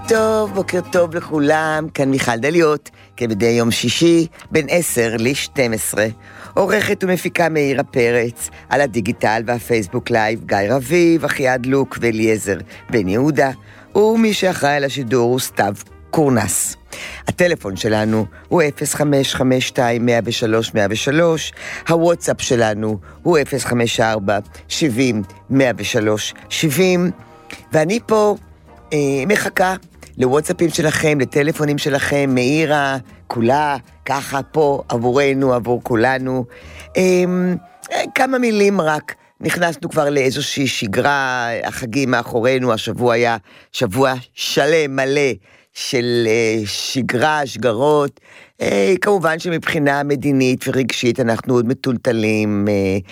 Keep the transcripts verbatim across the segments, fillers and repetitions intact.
טוב, בוקר טוב לכולם, כאן מיכל דליות, כמדי יום שישי, בין עשר ל-שתים עשרה. עורכת ומפיקה מאירה פרץ, על הדיגיטל והפייסבוק לייב, גיא רביב, אחיעד לוק ואליעזר בן יהודה, ומי שאחראי על השידור הוא סתיו קורנס. הטלפון שלנו הוא אפס חמש חמש שתיים מאה ושלוש מאה ושלוש, הוואטסאפ שלנו הוא אפס חמש ארבע שבעים מאה ושלוש שבעים, ואני פה אה, מחכה לוואטסאפים שלכם, לטלפונים שלכם, מאירה, כולה, ככה פה, עבורנו, עבור כולנו. אה, כמה מילים רק, נכנסנו כבר לאיזושהי שגרה, החגים מאחורינו, השבוע היה שבוע שלם, מלא, של uh, שגרה, שגרות, uh, כמובן שמבחינה מדינית ורגשית אנחנו עוד מטולטלים,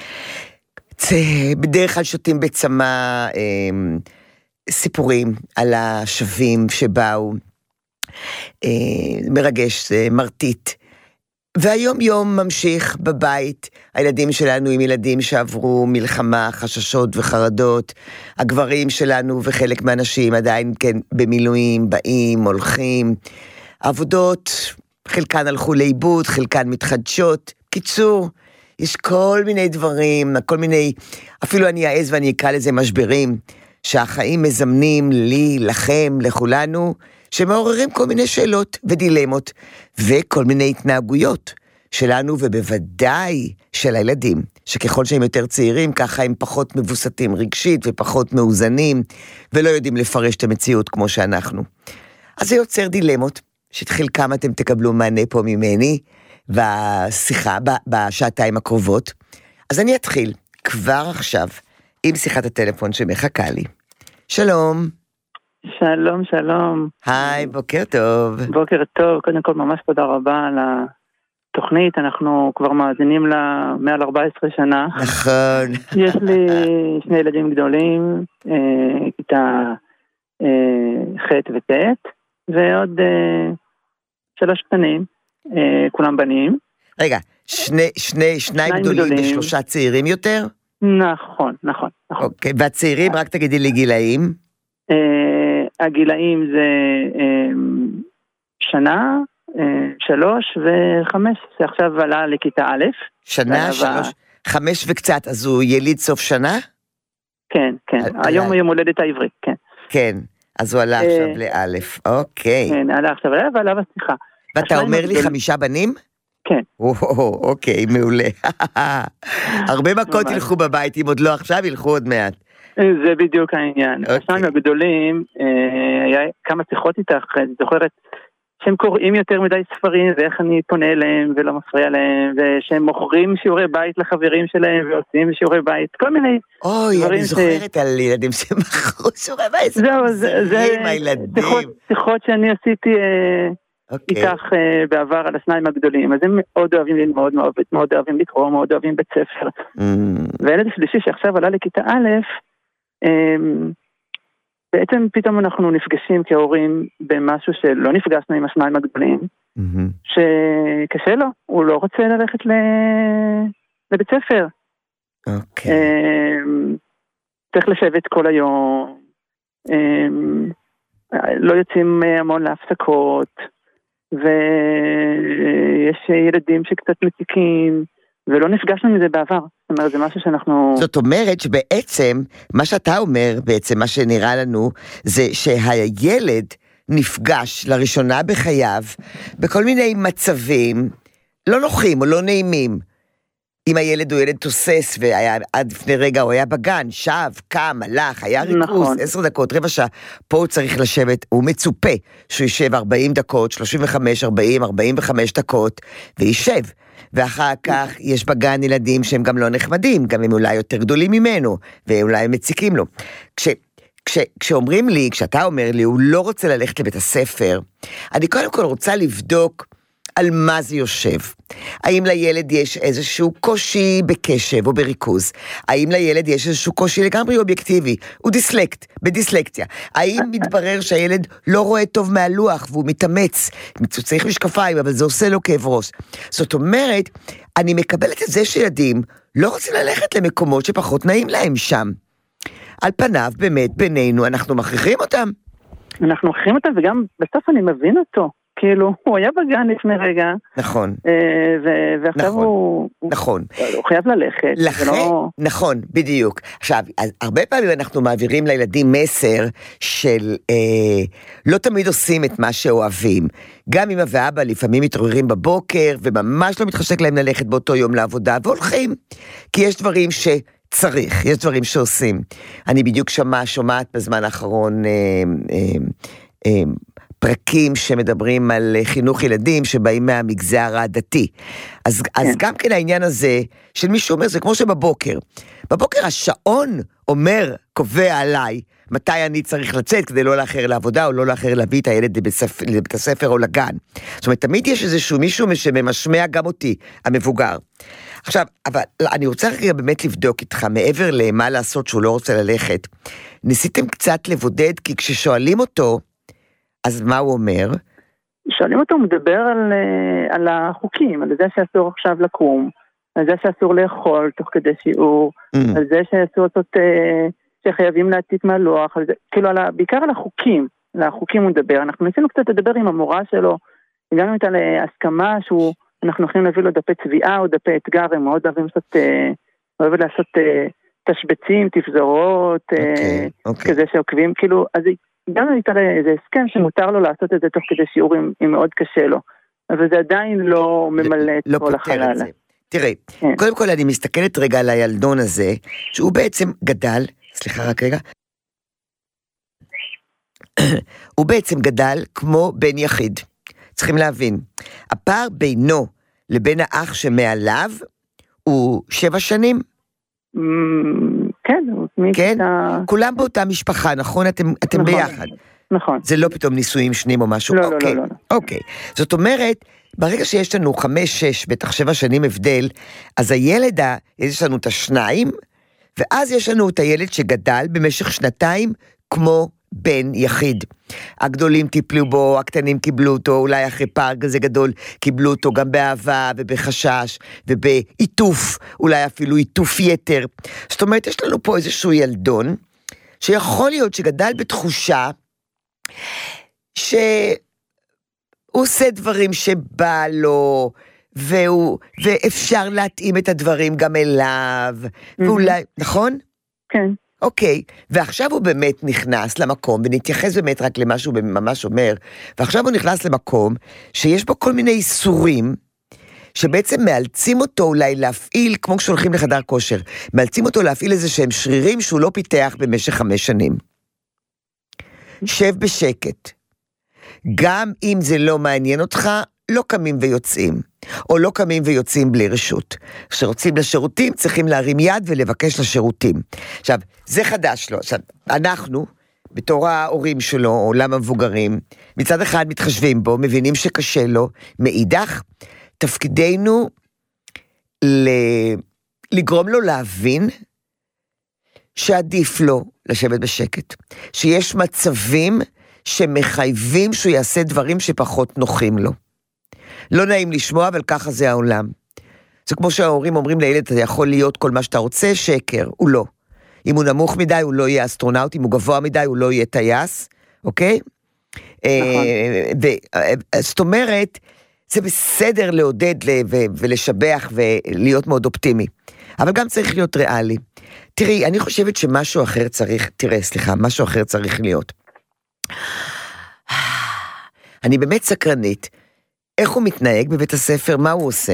uh, בדרך כלל שותים בצמא uh, סיפורים על השבים שבאו, uh, מרגש, uh, מרטיט, והיום יום ממשיך בבית, הילדים שלנו עם ילדים שעברו מלחמה, חששות וחרדות, הגברים שלנו וחלק מהאנשים עדיין כן במילואים, באים, הולכים, עבודות, חלקן הלכו לאיבוד, חלקן מתחדשות, קיצור, יש כל מיני דברים, כל מיני, אפילו אני אעז ואני אקרא לזה משברים, שהחיים מזמנים לי, לכם, לכולנו, שמעוררים כל מיני שאלות ודילמות, וכל מיני התנהגויות שלנו, ובוודאי של הילדים, שככל שהם יותר צעירים, ככה הם פחות מבוסתים רגשית, ופחות מאוזנים, ולא יודעים לפרש את המציאות כמו שאנחנו. אז זה יוצר דילמות, שחלקם אתם תקבלו מענה פה ממני, בשיחה, בשעתיים הקרובות. אז אני אתחיל כבר עכשיו, עם שיחת הטלפון שמחכה לי. שלום. שלום, שלום. היי, בוקר טוב. בוקר טוב, קודם כל ממש תודה רבה על התוכנית, אנחנו כבר מאזינים לה מעל ארבע עשרה שנה. נכון. יש לי שני ילדים גדולים, כיתה ח' וט', ועוד שלוש קטנים, כולם בנים. רגע, שני, שני, שניים גדולים ושלושה צעירים יותר? נכון, נכון, נכון. אוקיי, והצעירים, רק תגידי לי גילאים? הגילאים זה שנה, שלוש וחמש, שעכשיו עלה לכיתה א'. שנה, שלוש, חמש וקצת, אז הוא יליד סוף שנה? כן, כן, היום היום הולדת העברית, כן. כן, אז הוא עלה עכשיו לאלף, אוקיי. כן, עלה עכשיו לאלף, ועלה בסליחה. ואתה אומר לי חמישה בנים? כן. אוקיי, מעולה. הרבה מכות ילכו בבית, אם עוד לא עכשיו, ילכו עוד מעט. זה בדיוק העניין. השניים הגדולים, היה כמה שיחות איתך, אני זוכרת שהם קוראים יותר מדי ספרים, ואיך אני פונה אליהם ולא מפריע להם, ושהם מוכרים שיעורי בית לחברים שלהם, ועושים שיעורי בית, כל מיני דברים ש... אוי, אני זוכרת על ילדים שמכרו שיעורי בית, זהו, זה שיחות שאני עשיתי איתך בעבר על השניים הגדולים, אז הם מאוד אוהבים ללמוד, מאוד אוהבים לקרוא, מאוד אוהבים בית ספר. והילד השלישי שעכשיו עלה לכיתה א', בעצם פתאום אנחנו נפגשים כהורים במשהו שלא נפגשנו עם השניים הגדולים, שקשה לו, הוא לא רוצה ללכת לבית ספר. צריך לשבת כל היום, לא יוצאים המון להפסקות, ויש ילדים שקצת מציקים, ולא נפגשנו מזה בעבר. זאת אומרת, זה משהו שאנחנו... זאת אומרת שבעצם, מה שאתה אומר, בעצם מה שנראה לנו, זה שהילד נפגש לראשונה בחייו, בכל מיני מצבים, לא נוחים או לא נעימים. אם הילד הוא ילד תוסס, ועד לפני רגע הוא היה בגן, שב, קם, הלך, היה ריכוז, נכון. עשר דקות, רבע שעה, פה הוא צריך לשבת, הוא מצופה שהוא יישב ארבעים דקות, שלושים וחמש, ארבעים, ארבעים וחמש דקות, וישב. ואחר כך יש בגן ילדים שהם גם לא נחמדים, גם הם אולי יותר גדולים ממנו, ואולי הם מציקים לו. כש, כש, כשאומרים לי, כשאתה אומר לי, הוא לא רוצה ללכת לבית הספר, אני קודם כל רוצה לבדוק על מה זה יושב. האם לילד יש איזשהו קושי בקשב או בריכוז? האם לילד יש איזשהו קושי לגמרי אובייקטיבי? הוא דיסלקט, בדיסלקציה. האם מתברר שהילד לא רואה טוב מהלוח והוא מתאמץ? הוא צריך משקפיים, אבל זה עושה לו כאב ראש. זאת אומרת, אני מקבלת את זה שילדים לא רוצים ללכת למקומות שפחות נעים להם שם. על פניו, באמת, בינינו, אנחנו מכריחים אותם. אנחנו הולכים אותו, וגם בסוף אני מבין אותו. כאילו, הוא היה בגן לפני רגע. נכון. ועכשיו הוא... נכון. הוא חייב ללכת. נכון, בדיוק. עכשיו, הרבה פעמים אנחנו מעבירים לילדים מסר של לא תמיד עושים את מה שאוהבים. גם אמא ואבא לפעמים מתעוררים בבוקר, וממש לא מתחשק להם ללכת באותו יום לעבודה, והולכים. כי יש דברים ש... צריך, יש דברים שעושים. אני בדיוק שומע, שומעת בזמן האחרון אה, אה, אה, פרקים שמדברים על חינוך ילדים שבאים מהמגזר הדתי. אז, כן. אז גם כן העניין הזה של מישהו אומר, זה כמו שבבוקר. בבוקר השעון אומר, קובע עליי, מתי אני צריך לצאת כדי לא לאחר לעבודה או לא לאחר להביא את הילד לבית, לבית הספר או לגן. זאת אומרת, תמיד יש איזשהו מישהו שממשמע גם אותי, המבוגר. עכשיו, אבל אני רוצה רגע באמת לבדוק איתך, מעבר למה לעשות שהוא לא רוצה ללכת, ניסיתם קצת לבודד, כי כששואלים אותו, אז מה הוא אומר? שואלים אותו, הוא מדבר על, על החוקים, על זה שאסור עכשיו לקום, על זה שאסור לאכול תוך כדי שיעור, mm. על זה שאסור לעשות, שחייבים להעתיק מהלוח, על זה, כאילו, על, בעיקר על החוקים, על החוקים הוא מדבר. אנחנו ניסינו קצת לדבר עם המורה שלו, הגענו איתה להסכמה שהוא, אנחנו יכולים להביא לו דפי צביעה או דפי אתגר, הם מאוד אוהבים לעשות, אוהבים לעשות תשבצים, תפזורות, okay, okay. כזה שעוקבים, כאילו, אז גם הייתה איזה הסכם שמותר לו לעשות את זה תוך כדי שיעור אם מאוד קשה לו, אבל זה עדיין לא ממלא את כל החלל. תראה, כן. קודם כל אני מסתכלת רגע על הילדון הזה, שהוא בעצם גדל, סליחה רק רגע, הוא בעצם גדל כמו בן יחיד. צריכים להבין, הפער בינו לבין האח שמעליו הוא שבע שנים? כן. כן? כולם באותה משפחה, נכון? אתם, אתם ביחד. נכון. זה לא פתאום נישואים שניים או משהו? לא, אוקיי. לא, לא. אוקיי. זאת אומרת, ברגע שיש לנו חמש, שש, בטח שבע שנים הבדל, אז הילד, יש לנו את השניים, ואז יש לנו את הילד שגדל במשך שנתיים כמו בן יחיד. הגדולים טיפלו בו, הקטנים קיבלו אותו, אולי אחרי פער כזה גדול קיבלו אותו גם באהבה ובחשש ובעיטוף, אולי אפילו עיטוף יתר. זאת אומרת, יש לנו פה איזשהו ילדון, שיכול להיות שגדל בתחושה שהוא עושה דברים שבא לו, והוא, ואפשר להתאים את הדברים גם אליו, ואולי, נכון? כן. אוקיי, ועכשיו הוא באמת נכנס למקום, ונתייחס באמת רק למה שהוא ממש אומר, ועכשיו הוא נכנס למקום שיש בו כל מיני איסורים, שבעצם מאלצים אותו אולי להפעיל, כמו כשהולכים לחדר כושר, מאלצים אותו להפעיל איזה שהם שרירים שהוא לא פיתח במשך חמש שנים. שב בשקט. גם אם זה לא מעניין אותך, לא קמים ויוצאים, או לא קמים ויוצאים בלי רשות. כשרוצים לשירותים, צריכים להרים יד ולבקש לשירותים. עכשיו, זה חדש לו. עכשיו, אנחנו, בתור ההורים שלו, עולם המבוגרים, מצד אחד מתחשבים בו, מבינים שקשה לו, מאידך, תפקידנו ל- לגרום לו להבין שעדיף לו לשבת בשקט. שיש מצבים שמחייבים שהוא יעשה דברים שפחות נוחים לו. לא נעים לשמוע, אבל ככה זה העולם. זה כמו שההורים אומרים לילד, אתה יכול להיות כל מה שאתה רוצה, שקר, הוא לא. אם הוא נמוך מדי, הוא לא יהיה אסטרונאוט, אם הוא גבוה מדי, הוא לא יהיה טייס, אוקיי? נכון. זאת אומרת, זה בסדר לעודד ולשבח ולהיות מאוד אופטימי, אבל גם צריך להיות ריאלי. תראי, אני חושבת שמשהו אחר צריך, תראה, סליחה, משהו אחר צריך להיות. אני באמת סקרנית, איך הוא מתנהג בבית הספר? מה הוא עושה?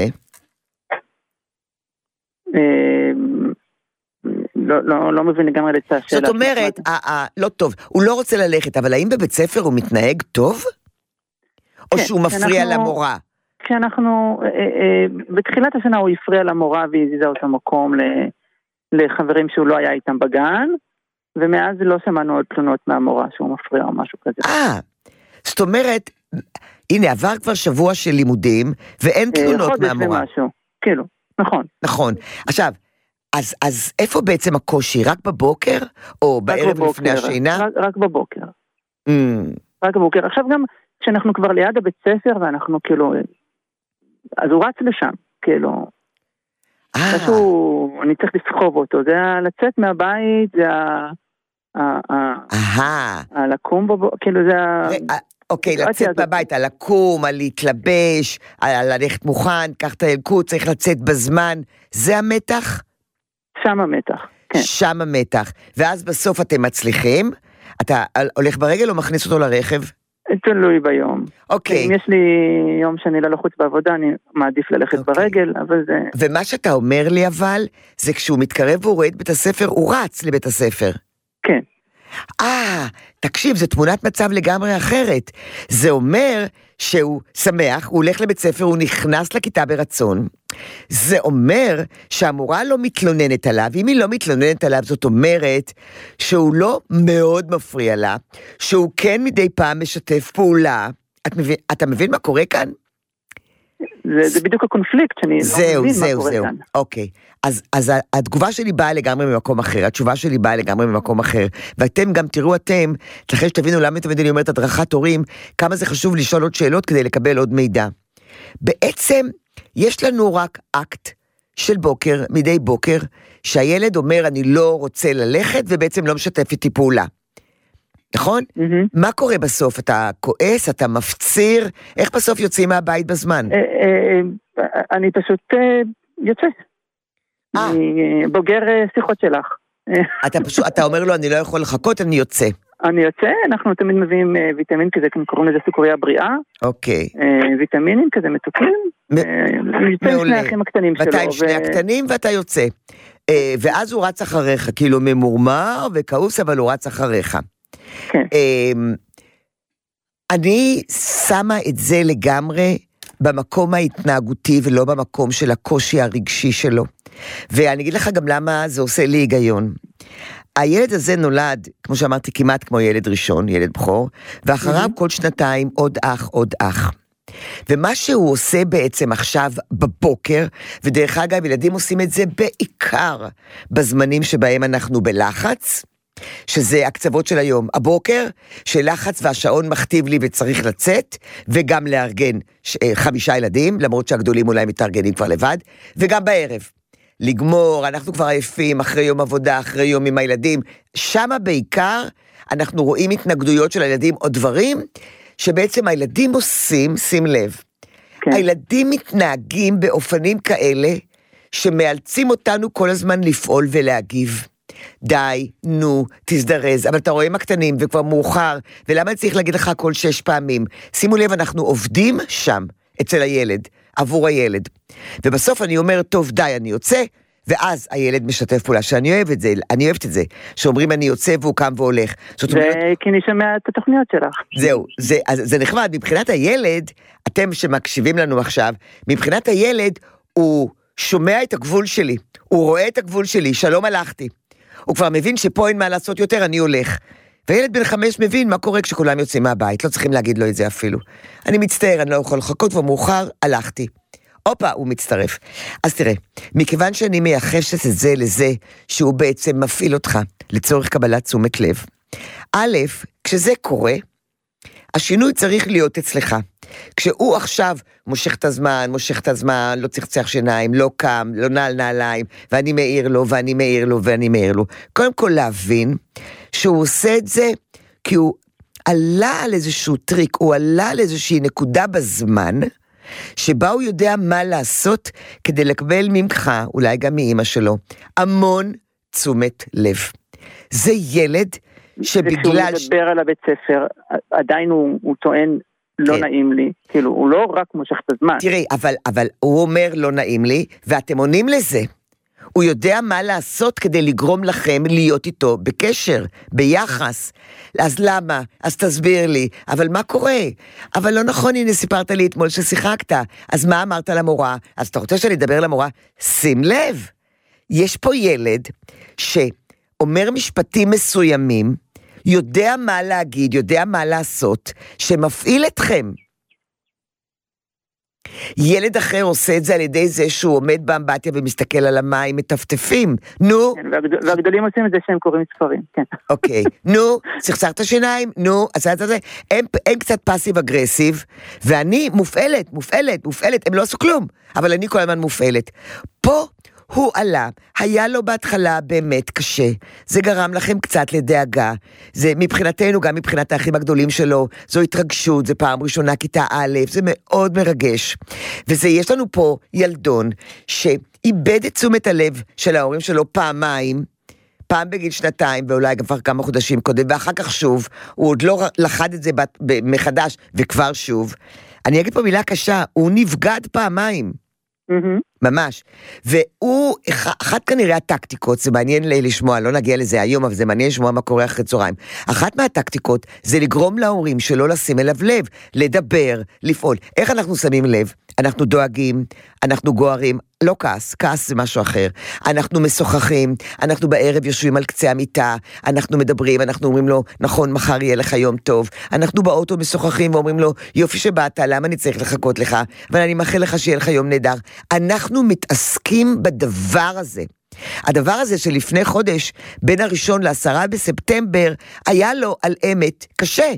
לא מבין לגמרי את השאלה. זאת אומרת, לא טוב, הוא לא רוצה ללכת, אבל האם בבית ספר הוא מתנהג טוב? או שהוא מפריע למורה? כשאנחנו, בתחילת השנה הוא הפריע למורה והזיזה אותה מקום לחברים שהוא לא היה איתם בגן, ומאז לא שמענו עוד תלונות מהמורה שהוא מפריע או משהו כזה. אה, זאת אומרת, הנה, עבר כבר שבוע של לימודים, ואין תלונות מהמורה. חודש ומשהו, כאילו, נכון. נכון. עכשיו, אז, אז איפה בעצם הקושי? רק בבוקר? או בערב לפני השינה? רק, רק בבוקר. Mm. רק בבוקר. עכשיו גם, כשאנחנו כבר ליד הבית ספר, ואנחנו כאילו, אז הוא רץ לשם, כאילו. משהו, אני צריך לסחוב אותו. זה לצאת מהבית, זה אהה. לקום בו, כאילו זה... אוקיי, לצאת בבית, על לקום, על להתלבש, על ללכת מוכן, קח את הילקוט, צריך לצאת בזמן, זה המתח? שם המתח, כן. שם המתח, ואז בסוף אתם מצליחים, אתה הולך ברגל או מכניס אותו לרכב? תלוי ביום. אוקיי. אם יש לי יום שאני לא לחוץ בעבודה, אני מעדיף ללכת ברגל, אבל זה... ומה שאתה אומר לי אבל, זה כשהוא מתקרב והוא רואה את בית הספר, הוא רץ לבית הספר. כן. אה, תקשיב, זו תמונת מצב לגמרי אחרת. זה אומר שהוא שמח, הוא הולך לבית ספר, הוא נכנס לכיתה ברצון. זה אומר שהמורה לא מתלוננת עליו, אם היא לא מתלוננת עליו, זאת אומרת שהוא לא מאוד מפריע לה, שהוא כן מדי פעם משתף פעולה. את מבין, אתה מבין מה קורה כאן? זה, זה בדיוק הקונפליקט שאני זהו, לא מבין זהו, מה קורה זהו. כאן. אוקיי. אז, אז התגובה שלי באה לגמרי ממקום אחר, התשובה שלי באה לגמרי ממקום אחר, ואתם גם תראו אתם, אחרי שתבינו למה תמיד אני אומרת הדרכת הורים, כמה זה חשוב לשאול עוד שאלות כדי לקבל עוד מידע. בעצם יש לנו רק אקט של בוקר, מדי בוקר, שהילד אומר אני לא רוצה ללכת, ובעצם לא משתף איתי פעולה. נכון? Mm-hmm. מה קורה בסוף? אתה כועס, אתה מפציר, איך בסוף יוצאים מהבית בזמן? אני פשוט יוצא. בוגר שיחות שלך. אתה פשוט, אתה אומר לו, אני לא יכול לחכות, אני יוצא. אני יוצא, אנחנו תמיד מביאים ויטמין כזה, קוראים לזה סוכריה בריאה. אוקיי. ויטמינים כזה מתוקים. יוצא שני האחים הקטנים שלו. ואתה עם שני הקטנים ואתה יוצא. ואז הוא רץ אחריך, כאילו ממורמר וכעוס, אבל הוא רץ אחריך. כן. אני שמה את זה לגמרי במקום ההתנהגותי ולא במקום של הקושי הרגשי שלו. ואני אגיד לך גם למה זה עושה לי היגיון. הילד הזה נולד, כמו שאמרתי, כמעט כמו ילד ראשון, ילד בכור, ואחריו כל שנתיים עוד אח, עוד אח. ומה שהוא עושה בעצם עכשיו בבוקר, ודרך אגב ילדים עושים את זה בעיקר בזמנים שבהם אנחנו בלחץ, שזה הקצוות של היום, הבוקר, שלחץ והשעון מכתיב לי וצריך לצאת, וגם לארגן חמישה ילדים, למרות שהגדולים אולי מתארגנים כבר לבד, וגם בערב. לגמור, אנחנו כבר עייפים, אחרי יום עבודה, אחרי יום עם הילדים, שמה בעיקר אנחנו רואים התנגדויות של הילדים או דברים, שבעצם הילדים עושים, שים לב, כן. הילדים מתנהגים באופנים כאלה, שמאלצים אותנו כל הזמן לפעול ולהגיב. די, נו, תזדרז, אבל אתה רואה מה קטנים וכבר מאוחר, ולמה צריך להגיד לך כל שש פעמים? שימו לב, אנחנו עובדים שם, אצל הילד, עבור הילד. ובסוף אני אומר, טוב, די, אני יוצא, ואז הילד משתף פעולה, שאני אוהב את זה, אני אוהבת את זה, שאומרים אני יוצא והוא קם והולך. זאת אומרת... זה כי אני שומע את התוכניות שלך. זהו, זה, זה נחמד, מבחינת הילד, אתם שמקשיבים לנו עכשיו, מבחינת הילד, הוא שומע את הגבול שלי, הוא רואה את הגבול שלי, שלום הלכתי. הוא כבר מבין שפה אין מה לעשות יותר, אני הולך. וילד בן חמש מבין מה קורה כשכולם יוצאים מהבית, לא צריכים להגיד לו את זה אפילו. אני מצטער, אני לא יכול לחכות, ומאוחר הלכתי. אופה, הוא מצטרף. אז תראה, מכיוון שאני מייחשת את זה לזה, שהוא בעצם מפעיל אותך, לצורך קבלת תשומת לב. א', כשזה קורה, השינוי צריך להיות אצלך. כשהוא עכשיו מושך את הזמן, מושך את הזמן, לא צחצח שיניים, לא קם, לא נעל נעליים, ואני מעיר לו, ואני מעיר לו, ואני מעיר לו. קודם כל להבין שהוא עושה את זה כי הוא עלה על איזשהו טריק, הוא עלה על איזושהי נקודה בזמן, שבה הוא יודע מה לעשות כדי לקבל ממך, אולי גם מאמא שלו, המון תשומת לב. זה ילד שבגלל... וכשהוא מדבר על הבית ספר, עדיין הוא, הוא טוען לא כן. נעים לי, כאילו הוא לא רק מושך את הזמן. תראי, אבל, אבל הוא אומר לא נעים לי, ואתם עונים לזה. הוא יודע מה לעשות כדי לגרום לכם להיות איתו בקשר, ביחס. אז למה? אז תסביר לי. אבל מה קורה? אבל לא נכון, הנה סיפרת לי אתמול ששיחקת. אז מה אמרת למורה? אז אתה רוצה שאני אדבר למורה? שים לב, יש פה ילד שאומר משפטים מסוימים, יודע מה להגיד, יודע מה לעשות, שמפעיל אתכם. ילד אחר עושה את זה על ידי זה שהוא עומד באמבטיה ומסתכל על המים, מטפטפים. נו. כן, והגדול, והגדולים עושים את זה שהם קוראים ספרים, כן. אוקיי, נו, צחצחת שיניים, נו, עשה את זה. הם, הם קצת פאסיב אגרסיב, ואני מופעלת, מופעלת, מופעלת, הם לא עשו כלום, אבל אני כל הזמן מופעלת. פה הוא עלה, היה לו בהתחלה באמת קשה, זה גרם לכם קצת לדאגה, זה מבחינתנו, גם מבחינת האחים הגדולים שלו, זו התרגשות, זה פעם ראשונה כיתה א', זה מאוד מרגש, וזה יש לנו פה ילדון, שאיבד את תשומת הלב של ההורים שלו פעמיים, פעם בגיל שנתיים, ואולי כבר כמה חודשים קודם, ואחר כך שוב, הוא עוד לא לחד את זה מחדש, וכבר שוב, אני אגיד פה מילה קשה, הוא נבגד פעמיים, mm-hmm. ממש, והוא, אחת כנראה הטקטיקות, זה מעניין לשמוע, לא נגיע לזה היום, אבל זה מעניין לשמוע מה קורה אחרי צהריים, אחת מהטקטיקות, זה לגרום להורים שלא לשים אליו לב, לדבר, לפעול, איך אנחנו שמים לב? אנחנו דואגים, אנחנו גוערים, לא כעס, כעס זה משהו אחר, אנחנו משוחחים, אנחנו בערב יושבים על קצה המיטה, אנחנו מדברים, אנחנו אומרים לו, נכון, מחר יהיה לך יום טוב, אנחנו באוטו משוחחים ואומרים לו, יופי שבאת, למה אני צריך לחכות לך, אבל אני מאחל לך שיהיה לך יום נהדר, אנחנו מתעסקים בדבר הזה, הדבר הזה שלפני חודש, בין הראשון לעשרה בספטמבר, היה לו על אמת קשה,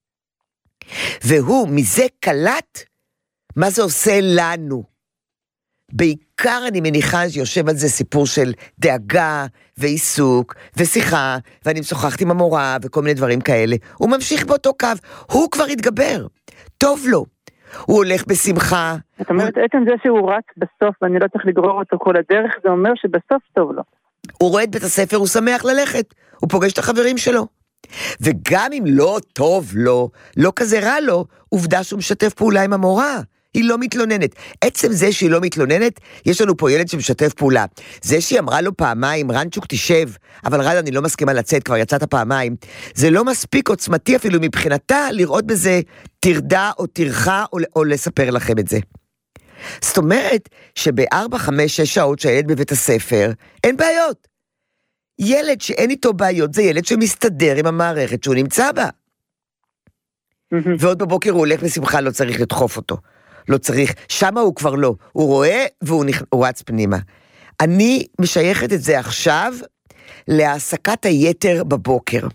והוא מזה קלט, מה זה עושה לנו? בעיקר אני מניחה שיושב על זה סיפור של דאגה ועיסוק ושיחה, ואני משוחחת עם המורה וכל מיני דברים כאלה. הוא ממשיך באותו קו, הוא כבר התגבר, טוב לו. הוא הולך בשמחה. זאת אומרת, עצם זה שהוא רץ בסוף ואני לא צריך לגרור אותו כל הדרך, זה אומר שבסוף טוב לו. הוא רואה את בית הספר, הוא שמח ללכת, הוא פוגש את החברים שלו. וגם אם לא טוב לו, לא כזה רע לו, עובדה שהוא משתף פעולה עם המורה. היא לא מתלוננת. עצם זה שהיא לא מתלוננת, יש לנו פה ילד שמשתף פעולה. זה שהיא אמרה לו פעמיים, רנצ'וק תשב, אבל רד אני לא מסכימה לצאת, כבר יצאת פעמיים, זה לא מספיק עוצמתי אפילו מבחינתה, לראות בזה תרדה או תרחה, או, או לספר לכם את זה. זאת אומרת, שבארבע, חמש, שש שעות שהילד בבית הספר, אין בעיות. ילד שאין איתו בעיות, זה ילד שמסתדר עם המערכת שהוא נמצא בה. ועוד בבוקר הוא הולך בשמחה, לא צריך לדחוף אותו. לא צריך, שמה הוא כבר לא, הוא רואה והוא נכ... רץ פנימה. אני משייכת את זה עכשיו להעסקת היתר בבוקר.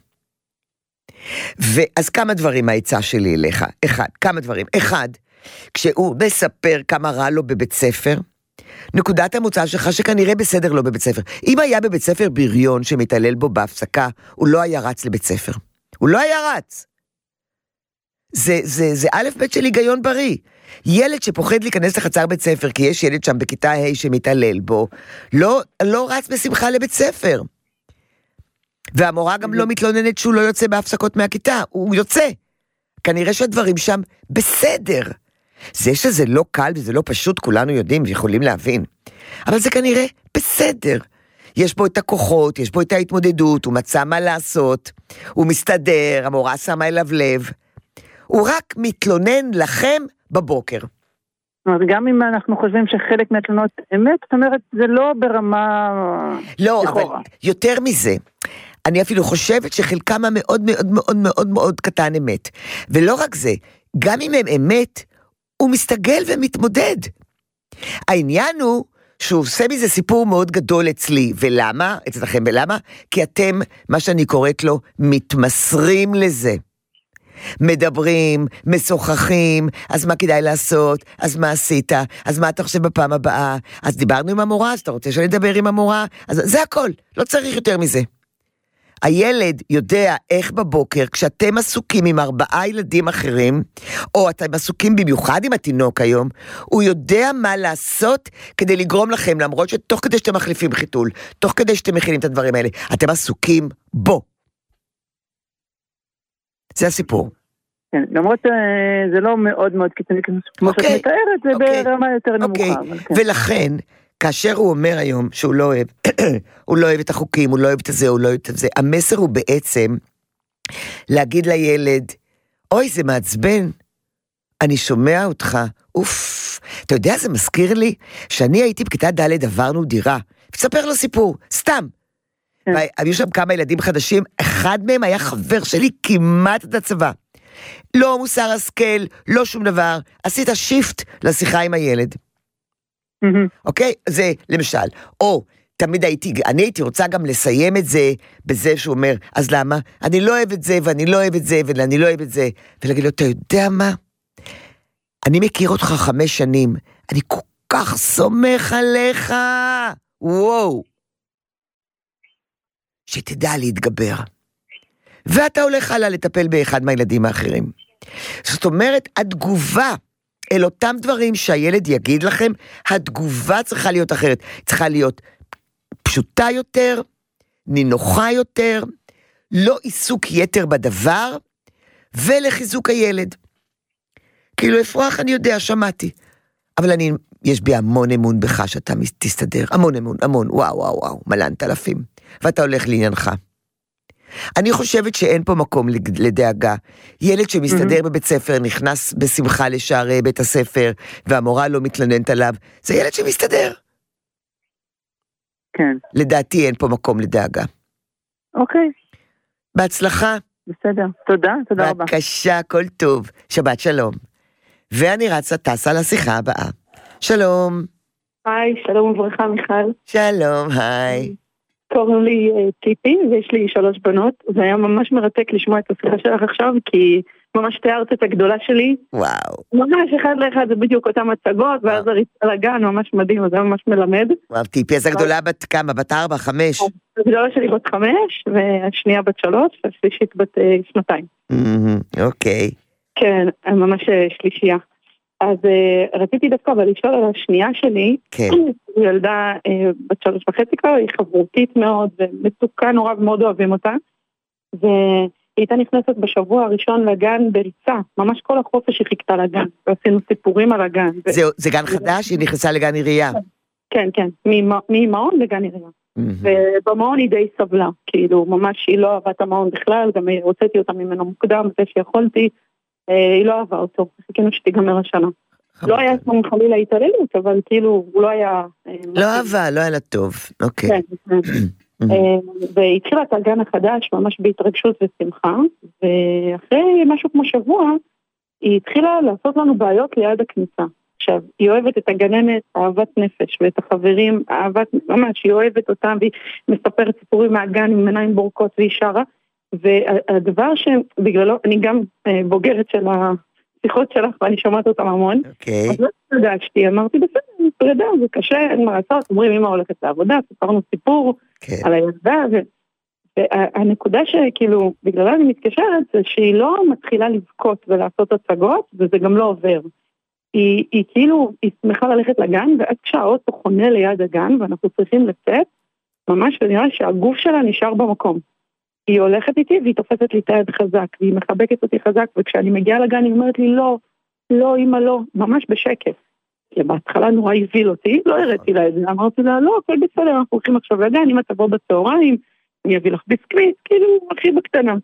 ואז כמה דברים ההצעה שלי אליך, אחד, כמה דברים, אחד, כשהוא מספר כמה רע לו בבית ספר, נקודת המוצא שלך שכנראה בסדר לו בבית ספר, אם היה בבית ספר בריון שמתעלל בו בהפסקה, הוא לא היה רץ לבית ספר, הוא לא היה רץ. זה, זה, זה א' ב' של היגיון בריא. ילד שפוחד להיכנס לחצר בית ספר, כי יש ילד שם בכיתה ה' שמתעלל בו, לא, לא רץ בשמחה לבית ספר. והמורה גם לא מתלוננת שהוא לא יוצא בהפסקות מהכיתה, הוא יוצא. כנראה שהדברים שם בסדר. זה שזה לא קל וזה לא פשוט, כולנו יודעים ויכולים להבין. אבל זה כנראה בסדר. יש בו את הכוחות, יש בו את ההתמודדות, הוא מצא מה לעשות, הוא מסתדר, המורה שמה אליו לב. הוא רק מתלונן לכם בבוקר. אז גם אם אנחנו חושבים שחלק מהתלונות אמת, זאת אומרת, זה לא ברמה... לא, אבל יותר מזה, אני אפילו חושבת שחלקם המאוד מאוד מאוד מאוד מאוד קטן אמת. ולא רק זה, גם אם הם אמת, הוא מסתגל ומתמודד. העניין הוא שהוא עושה מזה סיפור מאוד גדול אצלי, ולמה? אצלכם, ולמה? כי אתם, מה שאני קוראת לו, מתמסרים לזה. מדברים, משוחחים, אז מה כדאי לעשות, אז מה עשית, אז מה אתה חושב בפעם הבאה, אז דיברנו עם המורה, אז אתה רוצה שאני אדבר עם המורה, אז זה הכל, לא צריך יותר מזה. הילד יודע איך בבוקר, כשאתם עסוקים עם ארבעה ילדים אחרים, או אתם עסוקים במיוחד עם התינוק היום, הוא יודע מה לעשות כדי לגרום לכם, למרות שתוך כדי שאתם מחליפים חיתול, תוך כדי שאתם מכינים את הדברים האלה, אתם עסוקים בו. זה הסיפור. כן, למרות שזה לא מאוד מאוד קיצוני, כמו שאת מתארת, זה ברמה יותר נמוכה. ולכן, כאשר הוא אומר היום שהוא לא אוהב, הוא לא אוהב את החוקים, הוא לא אוהב את זה, הוא לא אוהב את זה, המסר הוא בעצם להגיד לילד, אוי, זה מעצבן, אני שומע אותך, אוף, אתה יודע, זה מזכיר לי, שאני הייתי בכיתה ד' עברנו דירה, וספר לו סיפור, סתם, והיו שם כמה ילדים חדשים, אחד מהם היה חבר שלי כמעט את הצבא. לא מוסר השכל, לא שום דבר, עשית שיפט לשיחה עם הילד. אוקיי? זה למשל. או, תמיד הייתי, אני הייתי רוצה גם לסיים את זה, בזה שהוא אומר, אז למה? אני לא אוהב את זה, ואני לא אוהב את זה, ואני לא אוהב את זה. ולהגיד לו, אתה יודע מה? אני מכיר אותך חמש שנים, אני כל כך סומך עליך. וואו. שתדע להתגבר. ואתה הולך הלאה לטפל באחד מהילדים האחרים. זאת אומרת, התגובה אל אותם דברים שהילד יגיד לכם, התגובה צריכה להיות אחרת. צריכה להיות פשוטה יותר, נינוחה יותר, לא עיסוק יתר בדבר, ולחיזוק הילד. כאילו אפרוח אני יודע, שמעתי. אבל אני, יש בי המון אמון בך שאתה תסתדר. המון אמון, המון, וואו, וואו, וואו, מלנת אלפים. ואתה הולך לעניינך. אני חושבת שאין פה מקום לדאגה. ילד שמסתדר mm-hmm. בבית ספר, נכנס בשמחה לשערי בית הספר, והמורה לא מתלוננת עליו, זה ילד שמסתדר. כן. לדעתי אין פה מקום לדאגה. אוקיי. בהצלחה. בסדר. תודה, תודה רבה. בבקשה, כל טוב. שבת שלום. ואני רצה, טסה לשיחה הבאה. שלום. היי, שלום וברכה מיכל. שלום, היי. קוראים לי טיפי, ויש לי שלוש בנות. זה היה ממש מרתק לשמוע את השיחה שלך עכשיו, כי ממש תיארת את הגדולה שלי. וואו. ממש אחד לאחד, זה בדיוק אותם הצגות, ואז הריצה לגן, ממש מדהים, זה ממש מלמד. וואו, טיפי, אז הגדולה בת כמה? בת ארבע, חמש? הגדולה שלי בת חמש, והשנייה בת שלוש, והשלישית בת שנתיים. אוקיי. כן, ממש שלישייה. אז uh, רציתי דווקא אבל לשאול על השנייה שלי, כן. היא ילדה uh, בת שלוש וחצי כבר, היא חברותית מאוד, ומתוקה נורא ומאוד אוהבים אותה, והיא הייתה נכנסת בשבוע הראשון לגן בריצה, ממש כל החופש היא חיכתה לגן, ועשינו סיפורים על הגן. ו... זה, זה גן חדש? היא נכנסה לגן עירייה? כן, כן, ממעון לגן עירייה. Mm-hmm. ובמעון היא די סבלה, כאילו ממש היא לא אהבה את המעון בכלל, גם הוצאתי אותה ממנו מוקדם, זה שיכולתי, היא לא אהבה אותו, חיכינו שתיגמר השנה. לא היה כמו חלילה התעללות, אבל כאילו הוא לא היה... לא אהבה, לא היה לה טוב, אוקיי. כן, והתחילה את הגן החדש ממש בהתרגשות ושמחה, ואחרי משהו כמו שבוע, היא התחילה לעשות לנו בעיות ליד הכניסה. עכשיו, היא אוהבת את הגננת, אהבת נפש, ואת החברים, אהבת, ממש, היא אוהבת אותם, והיא מספרת סיפורים מהגן עם עיניים בורקות והיא שרה, והדבר שבגללו, אני גם בוגרת של השיחות שלך, ואני שומעת אותם המון, אוקיי. אז לא תרגשתי, אמרתי, בסדר, פרידה, זה קשה, אין מה לעשות, אומרים, אמא הולכת לעבודה, סיפרנו סיפור על הילדה, והנקודה שכאילו, בגללה אני מתקשרת, זה שהיא לא מתחילה לבכות ולעשות הצגות, וזה גם לא עובר. היא, היא כאילו, היא שמחה ללכת לגן, ואז כשהאוטו חונה ליד הגן, ואנחנו צריכים לצאת, ממש ונראה שהגוף שלה נשאר במקום. היא הולכת איתי, והיא תופסת לי את היד חזק, והיא מחבקת אותי חזק, וכשאני מגיעה לגן, היא אומרת לי, לא, לא, אמא, לא, ממש בשקט. כי בהתחלה נורא הביל אותי, לא הראיתי לה את זה, אמרתי לה, לא, הכל בסדר, אנחנו הולכים עכשיו לגן, אם אתה בוא בצהריים, אני אביא לך ביסקוויט, כאילו, הכי בקטנה.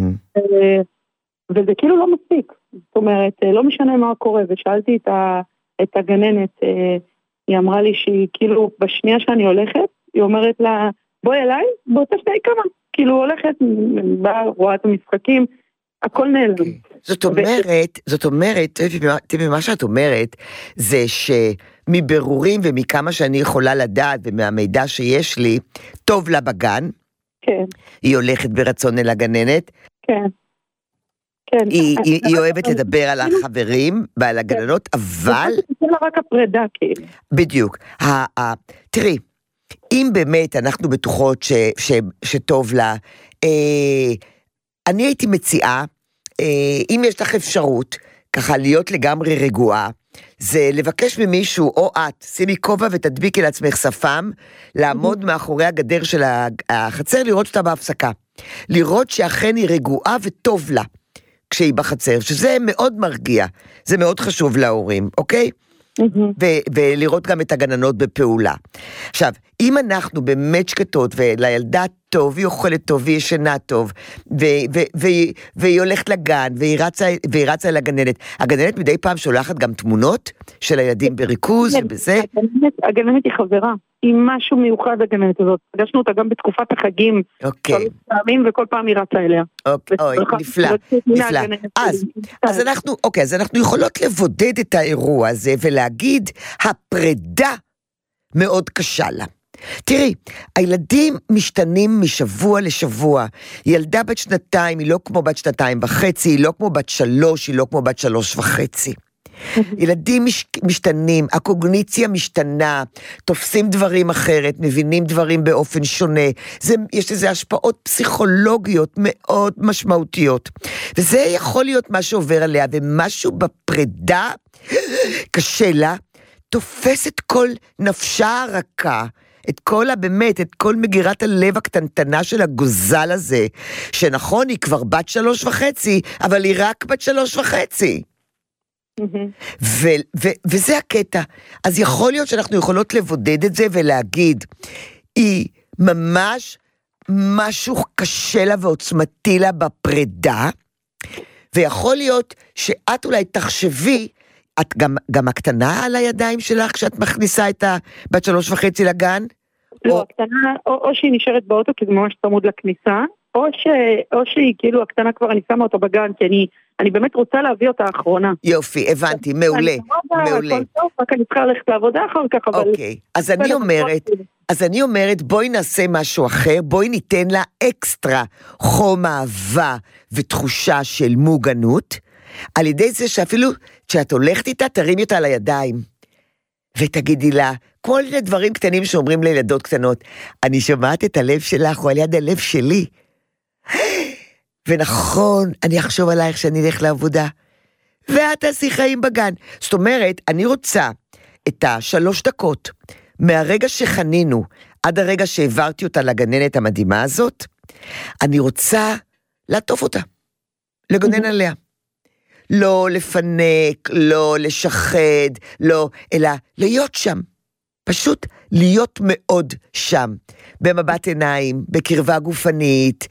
וזה כאילו לא מספיק. זאת אומרת, לא משנה מה קורה, ושאלתי את, ה, את הגננת, היא אמרה לי שהיא כאילו, בשנייה שאני הולכת, היא אומרת לה, בואי אליי, באותה שנייה כמה, כאילו הולכת, באה, רואה את המשחקים, הכל נעלם. זאת אומרת, זאת אומרת, תראי, מה שאת אומרת, זה שמבירורים ומכמה שאני יכולה לדעת, ומהמידע שיש לי, טוב לה בגן, כן. היא הולכת ברצון אל הגננת, כן. כן. היא, היא, היא אוהבת לדבר על החברים ועל הגננות, אבל... זה לא רק הפרידה, כאילו. בדיוק. תראי, אם באמת אנחנו בטוחות ש, ש, שטוב לה, אה, אני הייתי מציעה, אה, אם יש לך אפשרות, ככה להיות לגמרי רגועה, זה לבקש ממישהו, או את, שימי כובע ותדביקי לעצמך שפם, לעמוד מאחורי הגדר של החצר, לראות אותה בהפסקה. לראות שאכן היא רגועה וטוב לה, כשהיא בחצר, שזה מאוד מרגיע, זה מאוד חשוב להורים, אוקיי? ו- ולראות גם את הגננות בפעולה. עכשיו, אם אנחנו באמת שקטות, ולילדה טוב, היא אוכלת טוב, והיא ישנה טוב, ו- ו- ו- והיא הולכת לגן, והיא רצה, והיא רצה אל הגננת, הגננת מדי פעם שולחת גם תמונות של הילדים בריכוז, ובזה... הגננת, הגננת היא חברה, היא משהו מיוחד הגננת הזאת, פגשנו אותה גם בתקופת החגים, אוקיי. פעמים, וכל פעם היא רצה אליה. אוקיי, אוי, נפלא, נפלא. אז, אז אנחנו, אוקיי, אז אנחנו יכולות לבודד את האירוע הזה, ולהגיד, הפרידה מאוד קשה לה. תראי, הילדים משתנים משבוע לשבוע, ילדה בת שנתיים היא לא כמו בת שנתיים וחצי, היא לא כמו בת שלוש, היא לא כמו בת שלוש וחצי. ילדים מש, משתנים, הקוגניציה משתנה, תופסים דברים אחרת, מבינים דברים באופן שונה, זה, יש לזה השפעות פסיכולוגיות מאוד משמעותיות, וזה יכול להיות מה שעובר עליה, ומשהו בפרידה קשה לה, תופס את כל נפשה הרכה, את כל הבאמת, את כל מגירת הלב הקטנטנה של הגוזל הזה, שנכון, היא כבר בת שלוש וחצי, אבל היא רק בת שלוש וחצי. ו- ו- וזה הקטע. אז יכול להיות שאנחנו יכולות לבודד את זה ולהגיד, היא ממש משהו קשה לה ועוצמתי לה בפרידה, ויכול להיות שאת אולי תחשבי, את גם, גם הקטנה על הידיים שלך, כשאת מכניסה את הבת שלוש וחצי לגן? לא, או... הקטנה, או, או שהיא נשארת באוטו, כי זה ממש צמוד לכניסה, או, ש, או שהיא, כאילו, הקטנה כבר אני שמה אותה בגן, כי אני, אני באמת רוצה להביא אותה האחרונה. יופי, הבנתי, מעולה, מעולה. הכל טוב, רק אני צריכה ללכת לעבודה אחר כך, אבל... אוקיי, אז אני אומרת, אז אני אומרת, בואי נעשה משהו אחר, בואי ניתן לה אקסטרה חום אהבה ותחושה של מוגנות, על ידי זה שאפילו כשאת הולכת איתה, תרימי אותה על הידיים, ותגידי לה, כל מיני דברים קטנים שאומרים לילדות קטנות, אני שומעת את הלב שלך, הוא על יד הלב שלי, ונכון, אני אחשוב עלייך שאני אלך לעבודה, ואת תעשי חיים בגן. זאת אומרת, אני רוצה את השלוש דקות, מהרגע שחנינו, עד הרגע שהעברתי אותה לגננת המדהימה הזאת, אני רוצה לעטוף אותה, לגונן עליה. לא לפנק, לא לשחד, לא, אלא להיות שם. פשוט להיות מאוד שם. במבט עיניים, בקרבה גופנית,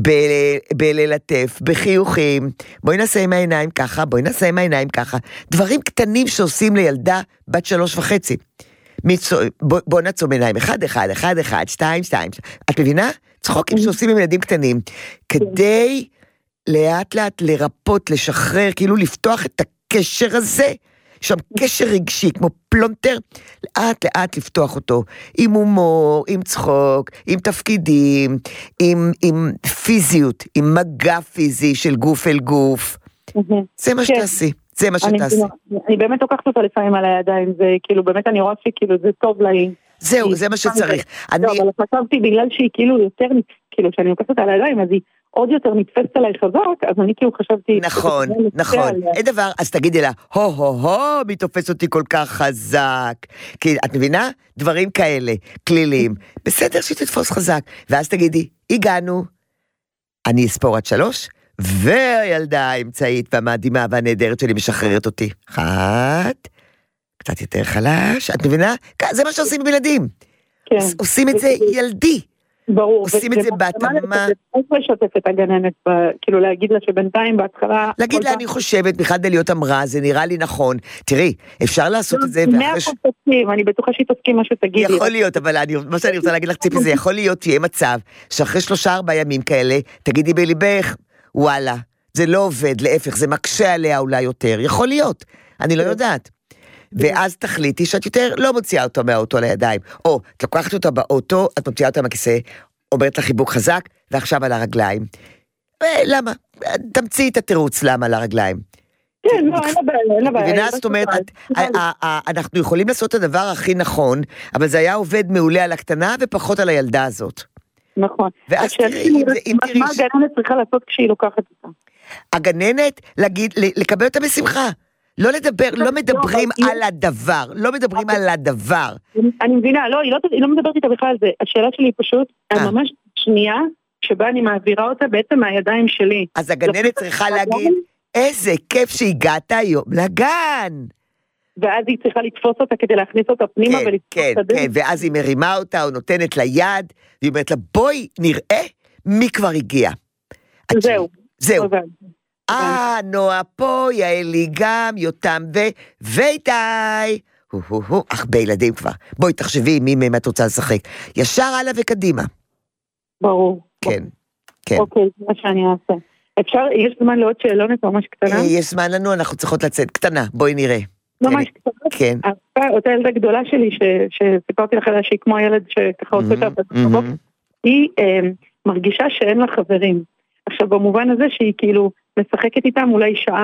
ב- בללטף, בחיוכים. בואי נעשה עם העיניים ככה, בואי נעשה עם העיניים ככה. דברים קטנים שעושים לילדה בת שלוש וחצי. מצו, בוא, בוא נעצום עיניים, אחד, אחד, אחד, אחד, שתיים, שתיים. את מבינה? צחוקים שעושים עם ילדים קטנים. כדי... לאט לאט לרפות, לשחרר, כאילו לפתוח את הקשר הזה, שם קשר רגשי, כמו פלונטר, לאט לאט לפתוח אותו, עם הומור, עם צחוק, עם תפקידים, עם, עם פיזיות, עם מגע פיזי של גוף אל גוף. זה מה שתעשי, זה מה שתעשי. אני באמת לוקחת אותה לפעמים על הידיים, זה כאילו באמת אני רואה שכאילו זה טוב לה. זהו, זה מה שצריך. לא, אבל חשבתי בגלל שהיא כאילו יותר, כאילו שאני לוקחת אותה על הידיים, אז היא עוד יותר נתפסת עליי חזק, אז אני כאילו חשבתי... נכון, נכון. אין דבר, אז תגידי לה, הו הו הו, מי תופס אותי כל כך חזק? כי את מבינה? דברים כאלה, כלילים. בסדר שתתפוס חזק. ואז תגידי, הגענו, אני אספור עד שלוש, והילדה האמצעית והמדהימה והנהדרת שלי משחררת אותי. אחת, קצת יותר חלש, את מבינה? זה מה שעושים בילדים. עושים את זה ילדי. ברור. עושים את זה בהתאמה. איך לשתף את הגננת, כאילו להגיד לה שבינתיים בהתחלה... להגיד לה, אני חושבת, מיכל דליות אמרה, זה נראה לי נכון. תראי, אפשר לעשות את זה... מאה אחוז תסכים, אני בטוחה שהיא תסכים מה שתגידי. יכול להיות, אבל מה שאני רוצה להגיד לך, ציפי, זה יכול להיות, תהיה מצב, שאחרי שלושה ארבעה ימים כאלה, תגידי בליבך, וואלה, זה לא עובד, להפך, זה מקשה עליה אולי יותר. יכול להיות, אני לא יודעת. ואז תחליטי שאת יותר לא מוציאה אותו מהאוטו לידיים, או את לוקחת אותה באוטו, את מוציאה אותה מהכיסא, אומרת לה חיבוק חזק, ועכשיו על הרגליים. למה? תמציא את התירוץ למה על הרגליים. כן, לא, אין הבעיה, אין הבעיה. מבינה, זאת אומרת, אנחנו יכולים לעשות את הדבר הכי נכון, אבל זה היה עובד מעולה על הקטנה, ופחות על הילדה הזאת. נכון. ואז תראי, מה הגננת צריכה לעשות כשהיא לוקחת אותה? הגננת, לקבל אותה בשמחה. לא לדבר, לא מדברים על הדבר, לא מדברים על הדבר. אני מבינה, לא, היא לא מדברת איתה בכלל על זה. השאלה שלי היא פשוט, ממש שנייה, שבה אני מעבירה אותה בעצם מהידיים שלי. אז הגננת צריכה להגיד, איזה כיף שהגעת היום לגן. ואז היא צריכה לתפוס אותה כדי להכניס אותה פנימה ולתפוס את הדרך. כן, ואז היא מרימה אותה, או נותנת לה יד, והיא אומרת לה, בואי נראה מי כבר הגיע. זהו. זהו. אה, נועה פה, יעלי גם, יותם ו... ואיתי. אך בילדים כבר. בואי תחשבי מי מהם את רוצה לשחק. ישר הלאה וקדימה. ברור. כן, כן. אוקיי, זה מה שאני אעשה. אפשר, יש זמן לעוד שאלונת ממש קטנה? יש זמן לנו, אנחנו צריכות לצאת. קטנה, בואי נראה. ממש קטנה? כן. אותה ילדה גדולה שלי, שסיפרתי לך שהיא כמו הילד שככה עושה את הבוקר, היא מרגישה שאין לה חברים. עכשיו, במובן הזה שהיא כאילו משחקת איתם אולי שעה,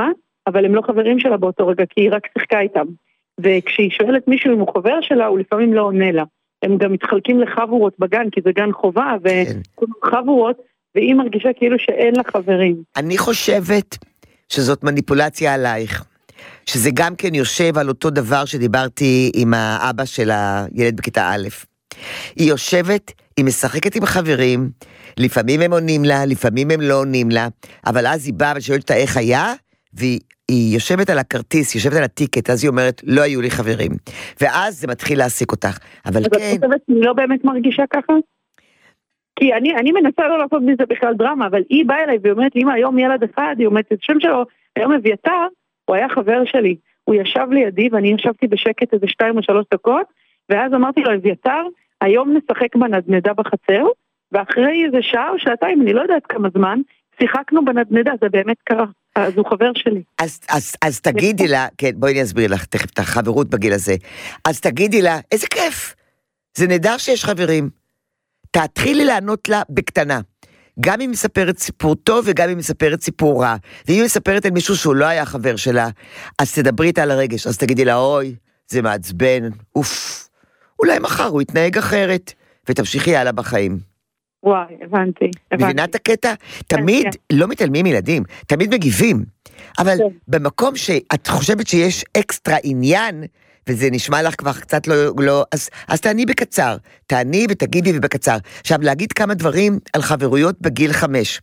אבל הם לא חברים שלה באותו רגע, כי היא רק שיחקה איתם. וכשהיא שואלת מישהו אם הוא חבר שלה, הוא לפעמים לא עונה לה. הם גם מתחלקים לחבורות בגן, כי זה גן חובה, וחבורות, והיא מרגישה כאילו שאין לה חברים. אני חושבת שזאת מניפולציה עלייך, שזה גם כן יושב על אותו דבר שדיברתי עם האבא של הילד בכיתה א'. היא יושבת, היא משחקת עם חברים, לפעמים הם עונים לה, לפעמים הם לא עונים לה, אבל אז היא באה ושואלת אותה איך היה, והיא היא יושבת על הכרטיס, יושבת על הטיקט, אז היא אומרת, לא היו לי חברים. ואז זה מתחיל להעסיק אותך. אבל כן... אז את חושבת, היא לא באמת מרגישה ככה? כי אני, אני מנסה לא לעשות מזה בכלל דרמה, אבל היא באה אליי ואומרת, אמא, היום ילד אחד, היא אומרת, את השם שלו, היום אביתר, הוא היה חבר שלי. הוא ישב לידי, ואני ישבתי בשקט איזה שתיים או שלוש דקות, ואז אמרתי לו, אביתר, היום נשחק בנדנדה בחצר, ואחרי איזה שעה או שעתיים, אני לא יודעת כמה זמן, שיחקנו בנדנדה, זה באמת קרה. אז הוא חבר שלי. אז, אז, אז תגידי לה, כן, בואי אני אסביר לך תכף את החברות בגיל הזה, אז תגידי לה, איזה כיף, זה נהדר שיש חברים, תתחילי לענות לה בקטנה, גם אם היא מספרת סיפור טוב וגם אם היא מספרת סיפור רע, ואם היא מספרת על מישהו שהוא לא היה חבר שלה, אז תדברי איתה על הרגש, אז תגידי לה, אוי, זה מעצבן, אוף, אולי מחר הוא יתנהג אחרת, ותמשיכי הלאה בחיים. וואי, הבנתי. מבינה את הקטע? תמיד לא מתעלמים ילדים, תמיד מגיבים, אבל במקום שאת חושבת שיש אקסטרה עניין, וזה נשמע לך כבר קצת לא, לא אז, אז תעני בקצר, תעני ותגידי ובקצר. עכשיו, להגיד כמה דברים על חברויות בגיל חמש.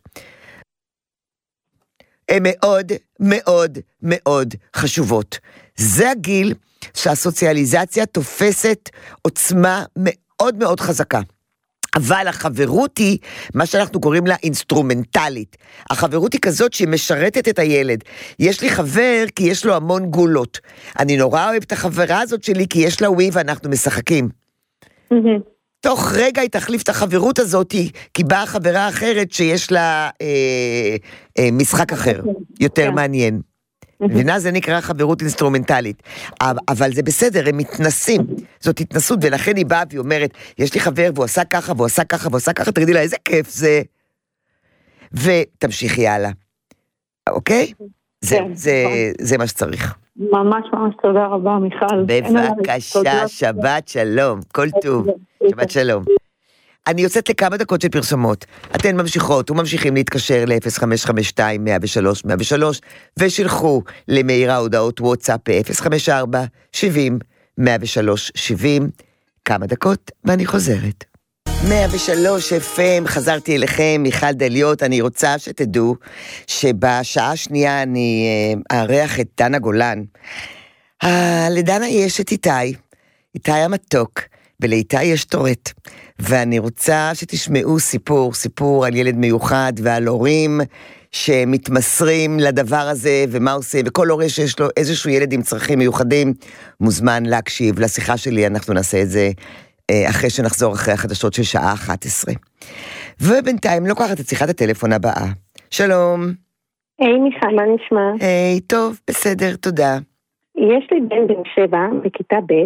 הן מאוד מאוד מאוד חשובות. זה הגיל שהסוציאליזציה תופסת עוצמה מאוד מאוד חזקה. אבל החברות היא, מה שאנחנו קוראים לה אינסטרומנטלית. החברות היא כזאת שהיא משרתת את הילד. יש לי חבר כי יש לו המון גולות. אני נורא אוהב את החברה הזאת שלי כי יש לה ווי ואנחנו משחקים. תוך רגע היא תחליף את החברות הזאת, כי באה חברה אחרת שיש לה אה, אה, משחק אחר, יותר מעניין. מבינה, זה נקרא חברות אינסטרומנטלית, אבל זה בסדר, הם מתנסים, זאת התנסות, ולכן היא באה והיא אומרת, יש לי חבר והוא עשה ככה, והוא עשה ככה, והוא עשה ככה, תגידי לה, איזה כיף זה, ותמשיכי הלאה, אוקיי? זה, זה, זה מה שצריך. ממש ממש תודה רבה, מיכל. בבקשה, שבת שלום, כל טוב, שבת שלום. אני יוצאת לכמה דקות של פרסומות, אתן ממשיכות וממשיכים להתקשר ל-אפס חמש חמש שתיים מאה ושלוש מאה ושלוש, ושילחו למהירה הודעות וואטסאפ ב-אפס חמש ארבע שבעים מאה ושלוש שבעים, כמה דקות ואני חוזרת. מאה ושלוש אף אם, חזרתי אליכם, מיכל דליות, אני רוצה שתדעו שבשעה השנייה אני אארח את דנה גולן. לדנה יש את איתי, איתי המתוק, ולאיתי יש טורט, ואני רוצה שתשמעו סיפור, סיפור על ילד מיוחד ועל הורים שמתמסרים לדבר הזה ומה עושה, וכל הורה שיש לו איזשהו ילד עם צרכים מיוחדים, מוזמן להקשיב לשיחה שלי, אנחנו נעשה את זה אחרי שנחזור אחרי החדשות של שעה אחת עשרה. ובינתיים לוקחת את שיחת הטלפון הבאה. שלום. היי מיכל, מה נשמע? היי, טוב, בסדר, תודה. יש לי בן בן שבע בכיתה ב',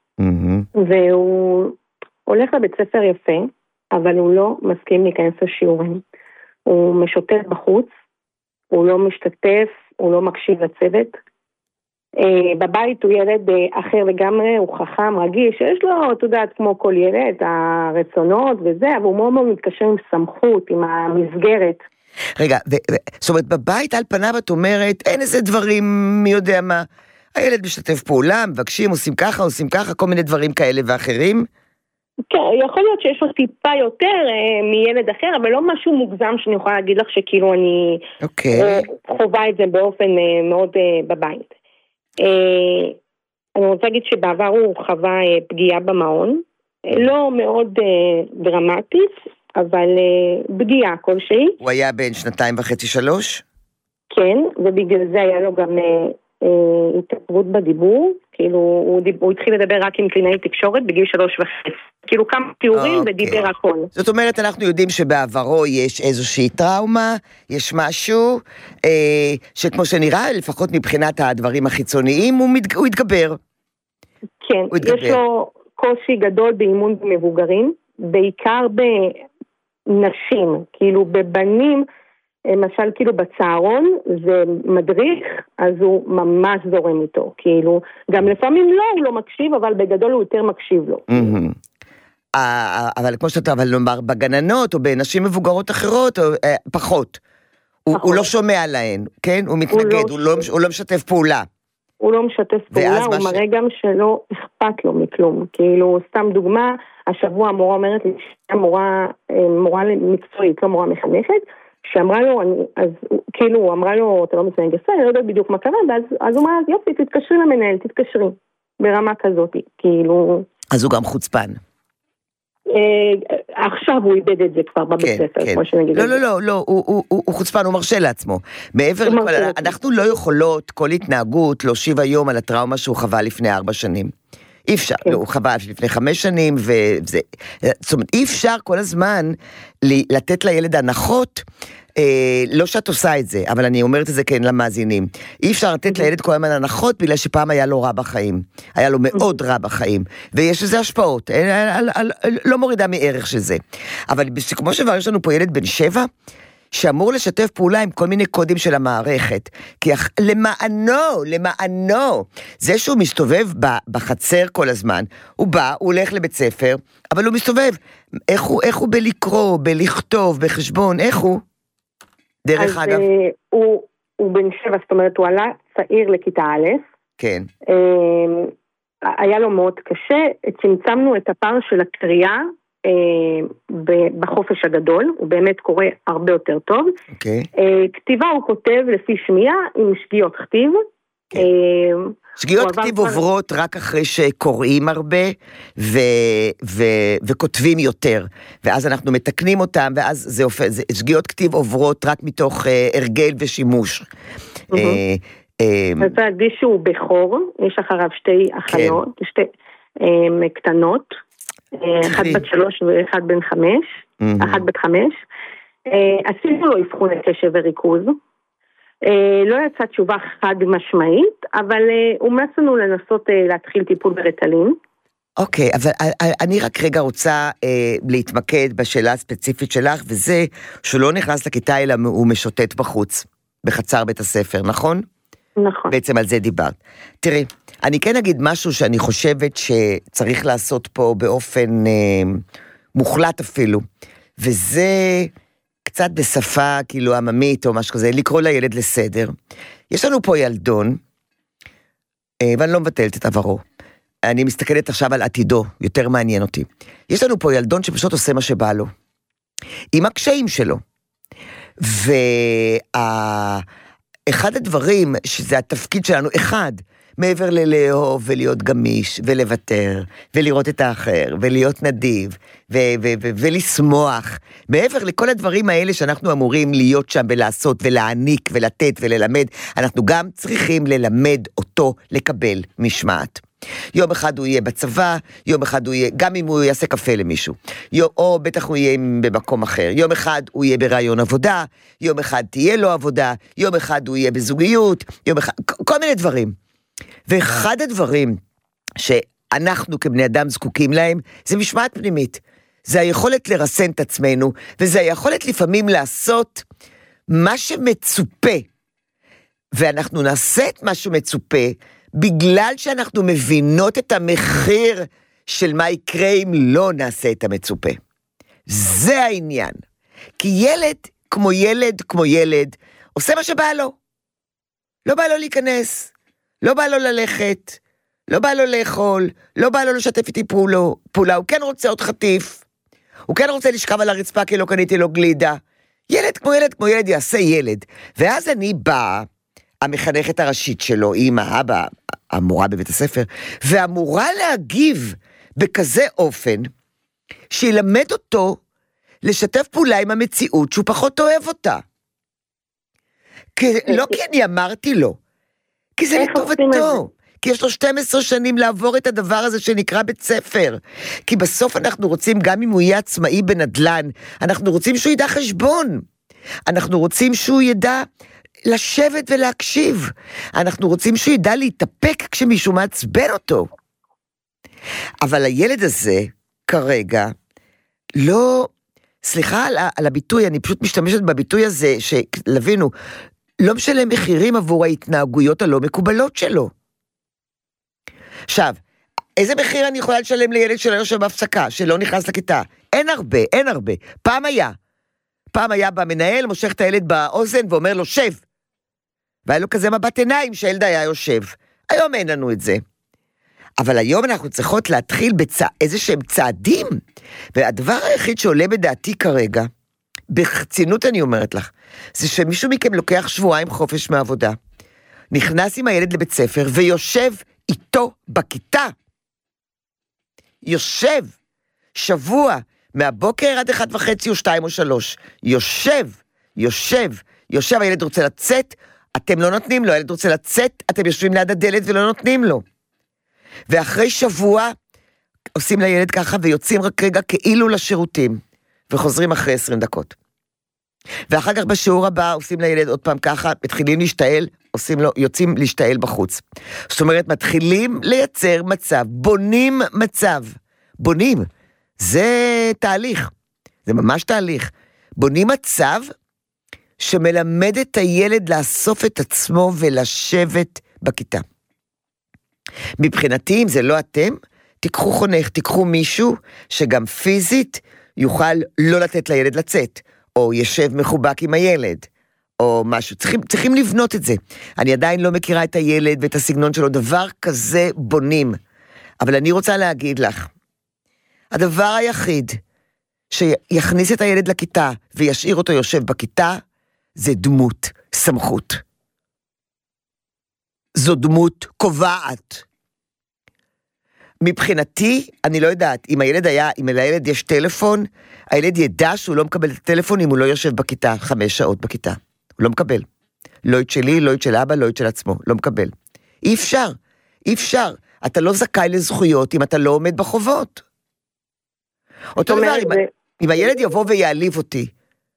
והוא הולך לבית ספר יפה, אבל הוא לא מסכים להיכנס לשיעורים. הוא משוטט בחוץ, הוא לא משתתף, הוא לא מקשיב לצוות. בבית הוא ילד אחר לגמרי, הוא חכם, רגיש, יש לו, אתה יודעת, כמו כל ילד, הרצונות וזה, אבל הוא מאוד מאוד מתקשר עם סמכות, עם המסגרת. רגע, זאת אומרת, בבית על פניו את אומרת, אין איזה דברים, מי יודע מה, הילד משתתף פעולה, מבקשים, עושים ככה, עושים ככה, כל מיני דברים כאלה ואחרים? כן, יכול להיות שיש לו טיפה יותר אה, מילד אחר, אבל לא משהו מוגזם שאני יכולה להגיד לך שכאילו אני okay. אה, חובה את זה באופן אה, מאוד אה, בבית. אה, אני רוצה להגיד שבעבר הוא חווה אה, פגיעה במעון, אה, לא מאוד אה, דרמטית, אבל אה, פגיעה כלשהי. הוא היה בין שנתיים וחצי שלוש? כן, ובגלל זה היה לו גם... אה, התערבות בדיבור, כאילו הוא, דיב, הוא התחיל לדבר רק עם קלינאי תקשורת בגיל שלוש וחצי, כאילו כמה תיאורים okay. ודיבר הכל. זאת אומרת, אנחנו יודעים שבעברו יש איזושהי טראומה, יש משהו אה, שכמו שנראה, לפחות מבחינת הדברים החיצוניים, הוא, מתג... הוא התגבר. כן, הוא התגבר. יש לו קושי גדול באימון במבוגרים, בעיקר בנשים, כאילו בבנים, למשל כאילו בצהרון זה מדריך, אז הוא ממש זורם איתו, כאילו, גם לפעמים לא, הוא לא מקשיב, אבל בגדול הוא יותר מקשיב לו. אבל כמו שאתה, אבל נאמר, בגננות או בנשים מבוגרות אחרות, פחות. הוא לא שומע להן, כן? הוא מתנגד, הוא לא משתף פעולה. הוא לא משתף פעולה, הוא מראה גם שלא אכפת לו מכלום. כאילו, סתם דוגמה, השבוע המורה אומרת לי, מורה, מורה מקצועית, לא מורה מחנכת, שאמרה לו, אני, אז כאילו, הוא אמרה לו, אתה לא מתנהג יפה, אני לא יודעת בדיוק מה קרה, ואז, אז הוא אמר, יופי, תתקשרי למנהל, תתקשרי, ברמה כזאת, כאילו. אז הוא גם חוצפן. עכשיו הוא איבד את זה כבר בבית ספר, כמו שנגיד. לא, לא, לא, לא, הוא חוצפן, הוא מרשה לעצמו. מעבר לכל, אנחנו לא יכולות כל התנהגות להושיב היום על הטראומה שהוא חווה לפני ארבע שנים. אי אפשר, הוא חווה לפני חמש שנים, וזה, זאת אומרת, אי אפשר כל הזמן לתת לילד הנחות, לא שאת עושה את זה, אבל אני אומרת את זה כן למאזינים, אי אפשר לתת לילד כל הזמן הנחות, בגלל שפעם היה לו רע בחיים, היה לו מאוד רע בחיים, ויש לזה השפעות, לא מורידה מערך של זה, אבל כמו שבר יש לנו פה ילד בן שבע, שאמור לשתף פעולה עם כל מיני קודים של המערכת, כי למענו, למענו, זה שהוא מסתובב בחצר כל הזמן, הוא בא, הוא הולך לבית ספר, אבל הוא מסתובב, איך הוא, איך הוא בלקרוא, בלכתוב, בחשבון, איך הוא? דרך אגב. הוא, הוא בן שבע, זאת אומרת, הוא עלה צעיר לכיתה א', כן. היה לו מאוד קשה, צמצמנו את הפער של הקריאה, בחופש הגדול, הוא באמת קורא הרבה יותר טוב. Okay. כתיבה הוא כותב לפי שמיעה עם שגיאות כתיב. Okay. שגיאות כתיב עוברות רק אחרי שקוראים הרבה ו- ו- וכותבים יותר, ואז אנחנו מתקנים אותם, ואז זה הופך, זה, שגיאות כתיב עוברות רק מתוך uh, הרגל ושימוש. Mm-hmm. Uh, uh, אז להגיד שהוא בכור, יש אחריו שתי אחיות, כן. שתי um, קטנות, אחד בת שלוש ואחד בן חמש, אחת בת חמש, עשינו לו אבחון קשב וריכוז, לא יצאה תשובה חד משמעית, אבל אומץ לנו לנסות להתחיל טיפול ברטלין. אוקיי, אבל אני רק רגע רוצה להתמקד בשאלה הספציפית שלך, וזה שהוא לא נכנס לכיתה אלא הוא משוטט בחוץ, בחצר בית הספר, נכון? נכון. בעצם על זה דיברת. תראי, אני כן אגיד משהו שאני חושבת שצריך לעשות פה באופן אה, מוחלט אפילו, וזה קצת בשפה כאילו עממית או משהו כזה, לקרוא לילד לסדר. יש לנו פה ילדון, אה, ואני לא מבטלת את עברו, אני מסתכלת עכשיו על עתידו, יותר מעניין אותי. יש לנו פה ילדון שפשוט עושה מה שבא לו, עם הקשיים שלו, וה... אחד הדברים שזה התפקיד שלנו, אחד, מעבר ללאהוב ולהיות גמיש ולוותר ולראות את האחר ולהיות נדיב ו- ו- ו- ולשמוח, מעבר לכל הדברים האלה שאנחנו אמורים להיות שם ולעשות ולהעניק ולתת וללמד, אנחנו גם צריכים ללמד אותו לקבל משמעת. יום אחד הוא יהיה בצבא, יום אחד הוא יהיה, גם אם הוא יעשה קפה למישהו, יום, או בטח הוא יהיה במקום אחר, יום אחד הוא יהיה ברעיון עבודה, יום אחד תהיה לו עבודה, יום אחד הוא יהיה בזוגיות, יום אחד, כל מיני דברים. ואחד הדברים שאנחנו כבני אדם זקוקים להם, זה משמעת פנימית. זה היכולת לרסן את עצמנו, וזה היכולת לפעמים לעשות מה שמצופה, ואנחנו נעשה את מה שמצופה, בגלל שאנחנו מבינות את המחיר של מה יקרה אם לא נעשה את המצופה. זה העניין. כי ילד כמו ילד כמו ילד, עושה מה שבא לו. לא בא לו להיכנס, לא בא לו ללכת, לא בא לו לאכול, לא בא לו לשתף איתי פעולו, פעולה, הוא כן רוצה עוד חטיף, הוא כן רוצה לשכב על הרצפה כי לא קניתי לו גלידה. ילד כמו ילד כמו ילד יעשה ילד. ואז אני באה, המחנכת הראשית שלו, אמא, אבא, המורה בבית הספר, ואמורה להגיב בכזה אופן, שילמד אותו לשתף פעולה עם המציאות שהוא פחות אוהב אותה. כי, לא כי אני אמרתי לו, כי זה לטובתו, כי יש לו שתים עשרה שנים לעבור את הדבר הזה שנקרא בית ספר, כי בסוף אנחנו רוצים, גם אם הוא יהיה עצמאי בנדלן, אנחנו רוצים שהוא ידע חשבון, אנחנו רוצים שהוא ידע לשבת ולהקשיב, אנחנו רוצים שהוא ידע להתאפק כשמישהו מעצבן אותו. אבל הילד הזה, כרגע, לא, סליחה על, על הביטוי, אני פשוט משתמשת בביטוי הזה, שלבינו, לא משלם מחירים עבור ההתנהגויות הלא מקובלות שלו. עכשיו, איזה מחיר אני יכולה לשלם לילד שלא יושב בהפסקה, שלא נכנס לכיתה? אין הרבה, אין הרבה. פעם היה. פעם היה במנהל, מושך את הילד באוזן ואומר לו, שב. והיה לו כזה מבט עיניים שהילד היה יושב. היום אין לנו את זה. אבל היום אנחנו צריכות להתחיל בצע... איזה שהם צעדים. והדבר היחיד שעולה בדעתי כרגע, בחצינות אני אומרת לך, זה שמישהו מכם לוקח שבועיים חופש מעבודה, נכנס עם הילד לבית ספר ויושב איתו בכיתה. יושב שבוע, מהבוקר עד אחד וחצי או שתיים או שלוש. יושב, יושב, יושב, הילד רוצה לצאת, אתם לא נותנים לו, הילד רוצה לצאת, אתם יושבים ליד הדלת ולא נותנים לו. ואחרי שבוע, עושים לילד ככה ויוצאים רק רגע כאילו לשירותים, וחוזרים אחרי עשרים דקות. ואחר כך בשיעור הבא עושים לילד עוד פעם ככה, מתחילים להשתעל, עושים לו, יוצאים להשתעל בחוץ. זאת אומרת, מתחילים לייצר מצב, בונים מצב, בונים, זה תהליך, זה ממש תהליך, בונים מצב שמלמד את הילד לאסוף את עצמו ולשבת בכיתה. מבחינתי, אם זה לא אתם, תיקחו חונך, תיקחו מישהו שגם פיזית יוכל לא לתת לילד לצאת, או ישב מחובק עם הילד, או משהו. צריכים, צריכים לבנות את זה. אני עדיין לא מכירה את הילד ואת הסגנון שלו, דבר כזה בונים. אבל אני רוצה להגיד לך, הדבר היחיד שיכניס את הילד לכיתה וישאיר אותו יושב בכיתה, זה דמות, סמכות. זו דמות קובעת. מבחינתי, אני לא יודעת, אם הילד היה, אם לילד יש טלפון, הילד ידע שהוא לא מקבל את הטלפון אם הוא לא יושב בכיתה, חמש שעות בכיתה. הוא לא מקבל. לא את שלי, לא את של אבא, לא את של עצמו. לא מקבל. אי אפשר. אי אפשר. אתה לא זכאי לזכויות אם אתה לא עומד בחובות. אותו דבר, אם, אם הילד יבוא ויעליב אותי,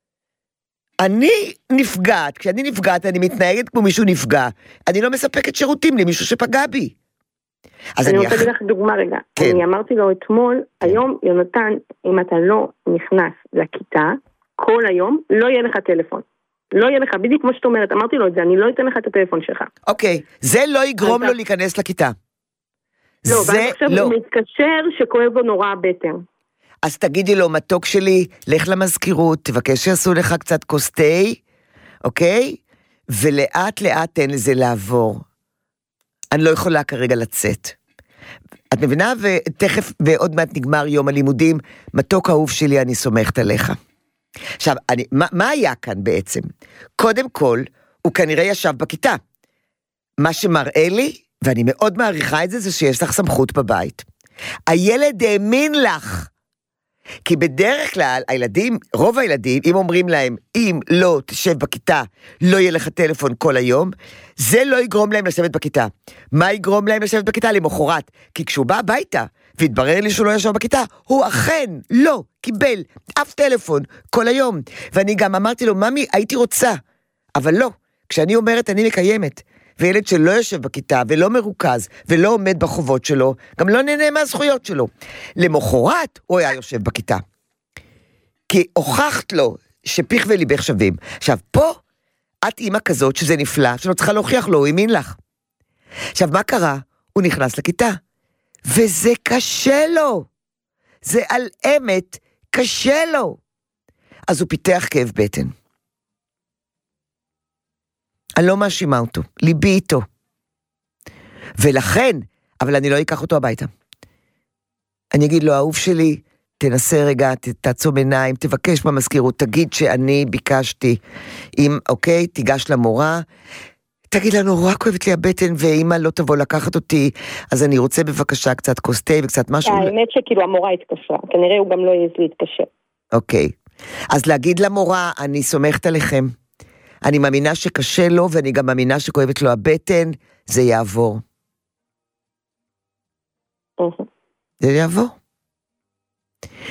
אני נפגעת, כשאני נפגעת, אני מתנהגת כמו מישהו נפגע, אני לא מספקת שירותים למישהו שפגע בי. אני רוצה להגיד לך דוגמה רגע, אני אמרתי לו אתמול, היום יונתן, אם אתה לא נכנס לכיתה, כל היום, לא יהיה לך טלפון. לא יהיה לך, בדיוק כמו שאת אומרת, אמרתי לו את זה, אני לא אתן לך את הטלפון שלך. אוקיי, זה לא יגרום לו להיכנס לכיתה. לא, ואני חושב שהוא מתקשר שכואב לו נורא הבטן. אז תגידי לו, מתוק שלי, לך למזכירות, תבקש שיעשו לך קצת קוסטי, אוקיי? ולאט לאט תן לזה לעבור. אני לא יכולה כרגע לצאת. את מבינה? ותכף, ועוד מעט נגמר יום הלימודים, מתוק אהוב שלי, אני סומכת עליך. עכשיו, אני, מה, מה היה כאן בעצם? קודם כל, הוא כנראה ישב בכיתה. מה שמראה לי, ואני מאוד מעריכה את זה, זה שיש לך סמכות בבית. הילד האמין לך. כי בדרך כלל, הילדים, רוב הילדים, אם אומרים להם, אם לא תשב בכיתה, לא יהיה לך טלפון כל היום, זה לא יגרום להם לשבת בכיתה. מה יגרום להם לשבת בכיתה? למחרת. כי כשהוא בא הביתה, והתברר לי שהוא לא ישב בכיתה, הוא אכן לא קיבל אף טלפון כל היום. ואני גם אמרתי לו, ממי, הייתי רוצה. אבל לא, כשאני אומרת, אני מקיימת. וילד שלא יושב בכיתה, ולא מרוכז, ולא עומד בחובות שלו, גם לא נהנה מהזכויות שלו. למחרת הוא היה יושב בכיתה. כי הוכחת לו שפיך וליבך שווים. עכשיו, פה, את אימא כזאת שזה נפלא, שלא צריכה להוכיח לו, הוא האמין לך. עכשיו, מה קרה? הוא נכנס לכיתה. וזה קשה לו. זה על אמת קשה לו. אז הוא פיתח כאב בטן. אני לא מאשימה אותו, ליבי איתו. ולכן, אבל אני לא אקח אותו הביתה. אני אגיד לו, אהוב שלי, תנסה רגע, תעצום עיניים, תבקש במזכירות, תגיד שאני ביקשתי, אם, אוקיי, תיגש למורה, תגיד לה, נורא כואבת לי הבטן, ואמא לא תבוא לקחת אותי, אז אני רוצה בבקשה קצת קוסטי וקצת משהו. האמת שכאילו המורה התקשרה, כנראה הוא גם לא יעז להתקשר. אוקיי, אז להגיד למורה, אני סומכת עליכם, אני מאמינה שקשה לו, ואני גם מאמינה שכואבת לו הבטן, זה יעבור. זה יעבור.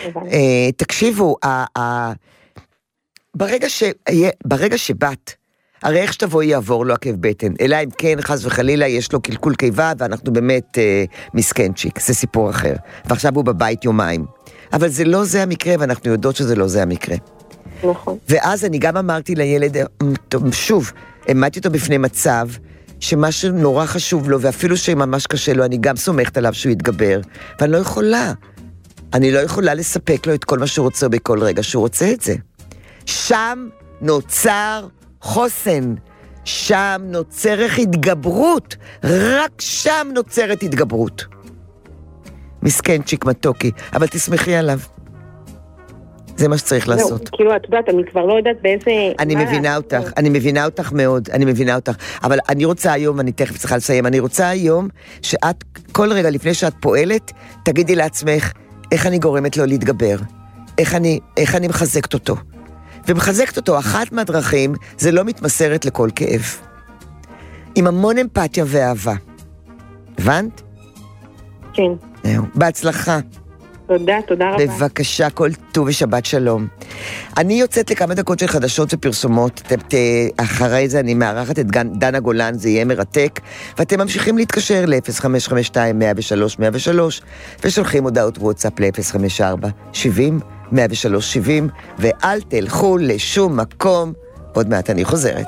תקשיבו, ברגע שבאת, הרי איך שתבוא יעבור לו עקב בטן, אלא אם כן חס וחלילה יש לו קלקול קיבה, ואנחנו באמת אה, מסקנצ'יק, זה סיפור אחר, ועכשיו הוא בבית יומיים. אבל זה לא זה המקרה, ואנחנו יודעות שזה לא זה המקרה. נכון. ואז אני גם אמרתי לילד, שוב, עמדתי אותו בפני מצב, שמה שנורא חשוב לו, ואפילו שממש קשה לו, אני גם סומכת עליו שהוא יתגבר, ואני לא יכולה. אני לא יכולה לספק לו את כל מה שהוא רוצה בכל רגע שהוא רוצה את זה. שם נוצר חוסן, שם נוצרת התגברות, רק שם נוצרת התגברות. מסכן צ'יק מתוקי, אבל תסמכי עליו. זה מה שצריך לעשות. כאילו, את יודעת, אני כבר לא יודעת באיזה... אני מבינה אותך, אני מבינה אותך מאוד, אני מבינה אותך, אבל אני רוצה היום, אני תכף צריכה לסיים, אני רוצה היום שאת, כל רגע לפני שאת פועלת, תגידי לעצמך, איך אני גורמת לו להתגבר? איך אני, איך אני מחזקת אותו? ומחזקת אותו, אחת מהדרכים, זה לא מתמסרת לכל כאב. עם המון אמפתיה ואהבה. הבנת? כן. בהצלחה. תודה, תודה רבה. בבקשה, כל טוב ושבת שלום. אני יוצאת לכמה דקות של חדשות ופרסומות, אחרי זה אני מארחת את דנה גולן, זה יהיה מרתק, ואתם ממשיכים להתקשר ל-אפס חמש חמש שתיים מאה ושלוש מאה ושלוש, ושולחים הודעות וואטסאפ ל-אפס חמש ארבע שבעים מאה ושלוש שבעים, ואל תלכו לשום מקום, עוד מעט אני חוזרת.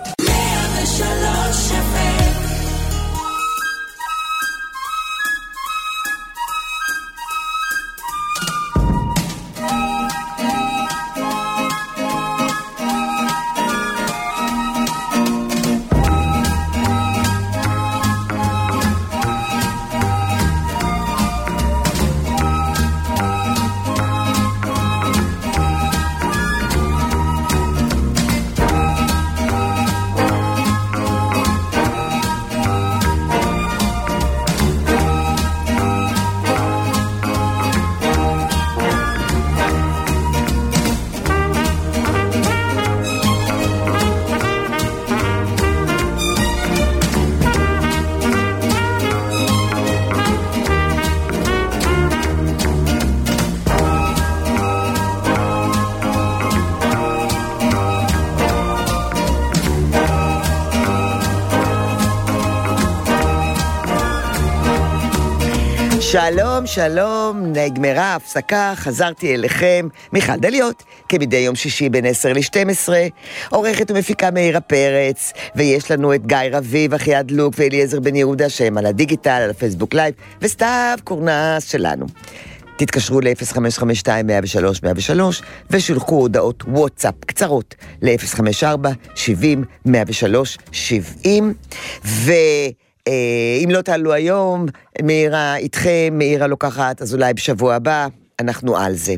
שלום, שלום, נגמרה ההפסקה, חזרתי אליכם, מיכל דליות, כמדי יום שישי בין עשר ל-שתים עשרה, עורכת ומפיקה מאירה פרץ, ויש לנו את גיא רביב, אחיעד לוק ואליעזר בן יהודה, שהם על הדיגיטל, על הפייסבוק לייב, וסתיו קורנס שלנו. תתקשרו ל-אפס חמש חמש שתיים מאה ושלוש מאה ושלוש, ושולחו הודעות וואטסאפ קצרות ל-אפס חמש ארבע שבעים מאה ושלוש שבעים, ו... אם לא תעלו היום, מאירה איתכם, מאירה לוקחת, אז אולי בשבוע הבא, אנחנו על זה.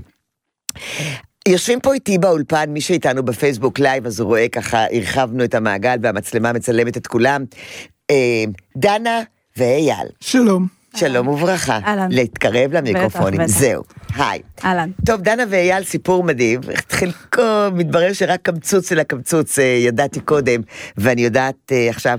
יושבים פה איתי באולפן, מי שאיתנו בפייסבוק לייב, אז הוא רואה ככה, הרחבנו את המעגל, והמצלמה מצלמת את כולם. דנה ואייל. שלום. שלום וברכה. אהלן. להתקרב למיקרופונים. בטח, בטח. זהו. היי. אהלן. טוב, דנה ואייל, סיפור מדהים. חלקו מתברר שרק קמצוץ של הקמצוץ ידעתי קודם, ואני יודעת עכשיו,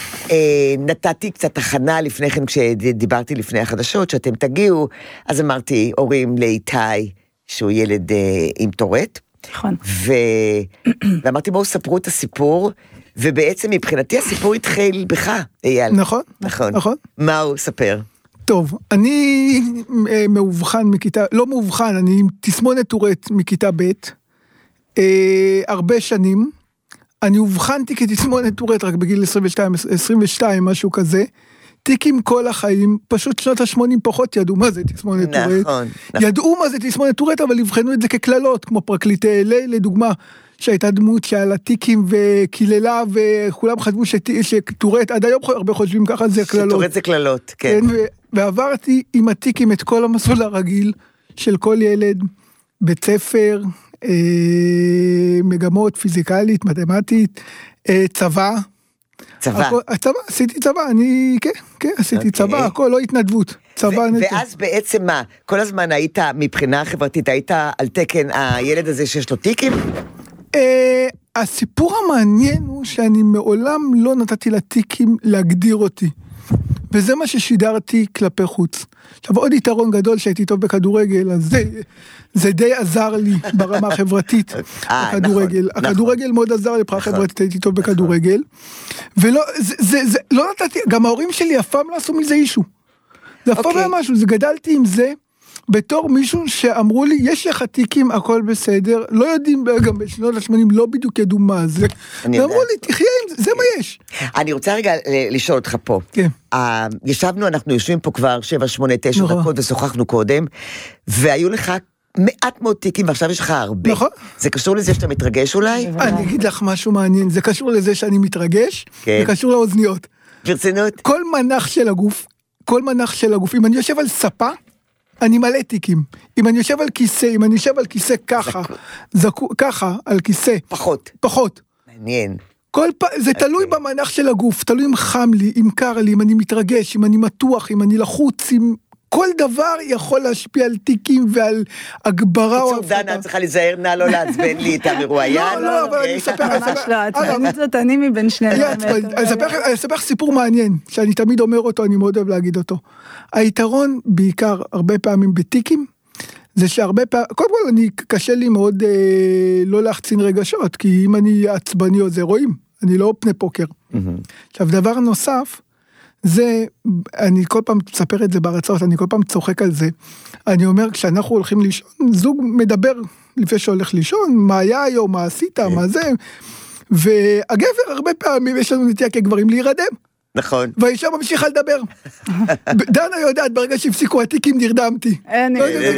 נתתי קצת הכנה לפני כן, כשדיברתי לפני החדשות, שאתם תגיעו, אז אמרתי, הורים לאיתי, שהוא ילד עם טורט. נכון. ו... ואמרתי, בואו ספרו את הסיפור, ובעצם מבחינתי הסיפור התחיל בך, אייל. נכון, נכון. נכון. מה הוא ספר? טוב, אני מאובחן מכיתה, לא מאובחן, אני עם תסמונת טורט מכיתה ב', אה, הרבה שנים, אני אובחנתי כתסמונת טורט רק בגיל עשרים ושתיים, עשרים ושתיים, משהו כזה, תיקים כל החיים, פשוט שנות ה-שמונים פחות ידעו מה זה תסמונת טורט. נכון. ידעו מה זה תסמונת טורט, אבל הבחנו את זה ככללות, כמו פרקליטי אלי, לדוגמה, שהייתה דמות שעל הטיקים וכיללה, וכולם חשבו שטורט, עד היום הרבה חושבים ככה, זה כללות. שטורט זה כללות, כן. כן, ועברתי עם הטיקים את כל המסלול הרגיל של כל ילד, בית ספר, אה, מגמות פיזיקלית, מתמטית, אה, צבא. צבא. הכל, הצבא, עשיתי צבא, אני, כן, כן, עשיתי okay. צבא, הכל לא התנדבות. צבא ו- נטו. ואז בעצם מה? כל הזמן היית, מבחינה חברתית, היית על תקן הילד הזה שיש לו טיקים? אה, הסיפור המעניין הוא שאני מעולם לא נתתי לטיקים להגדיר אותי. וזה מה ששידרתי כלפי חוץ. עכשיו, עוד יתרון גדול שהייתי טוב בכדורגל, אז זה, זה די עזר לי ברמה החברתית, הכדורגל. הכדורגל מאוד עזר לי, ברמה חברתית, הייתי טוב בכדורגל, ולא, זה, זה, זה, לא נתתי, גם ההורים שלי אף פעם לא עשו מזה אישו. זה אף פעם היה משהו, זה גדלתי עם זה, בתור מישהו שאמרו לי, יש לך תיקים, הכל בסדר, לא יודעים, גם בשנות ה-שמונים, לא בדיוק ידעו מה זה. ואמרו לי, תחיה עם זה, זה מה יש. אני רוצה רגע לשאול אותך פה. כן. ישבנו, אנחנו יושבים פה כבר שבע, שמונה, תשע דקות, ושוחחנו קודם, והיו לך מעט מאוד תיקים, ועכשיו יש לך הרבה. נכון. זה קשור לזה שאתה מתרגש אולי? אני אגיד לך משהו מעניין, זה קשור לזה שאני מתרגש, זה קשור לאוזניות. ברצינות? כל מנח של הגוף, כל מנח של הגוף, אם אני יושב על ספה, אני מלא תיקים. אם אני יושב על כיסא, אם אני יושב על כיסא ככה, זקו, ככה, על כיסא. פחות. פחות. מעניין. כל פ... זה תלוי במנח של הגוף, תלוי אם חם לי, אם קר לי, אם אני מתרגש, אם אני מתוח, אם אני לחוץ, אם... כל דבר יכול להשפיע על תיקים ועל הגברה או... קיצור, דנה, אני צריכה להיזהר, נא לא לעצבן לי את המרואיין. לא, לא, אבל אני אספר... ממש לא, עצבנית זאת אני מבין שנינו. אני אספר סיפור מעניין, שאני תמיד אומר אותו, אני מאוד אוהב להגיד אותו. היתרון, בעיקר, הרבה פעמים בתיקים, זה שהרבה פעמים... קודם כל, אני קשה לי מאוד לא להחצין רגשות, כי אם אני עצבני או זה, רואים, אני לא פני פוקר. עכשיו, דבר נוסף, זה, אני כל פעם מספר את זה בהרצאות, אני כל פעם צוחק על זה, אני אומר, כשאנחנו הולכים לישון, זוג מדבר לפני שהולך לישון, מה היה היום, מה עשית, מה זה, והגבר הרבה פעמים יש לנו נטייה כגברים להירדם. נכון. והאישה ממשיכה לדבר. דנה יודעת, ברגע שהפסיקו התיקים נרדמתי. אין,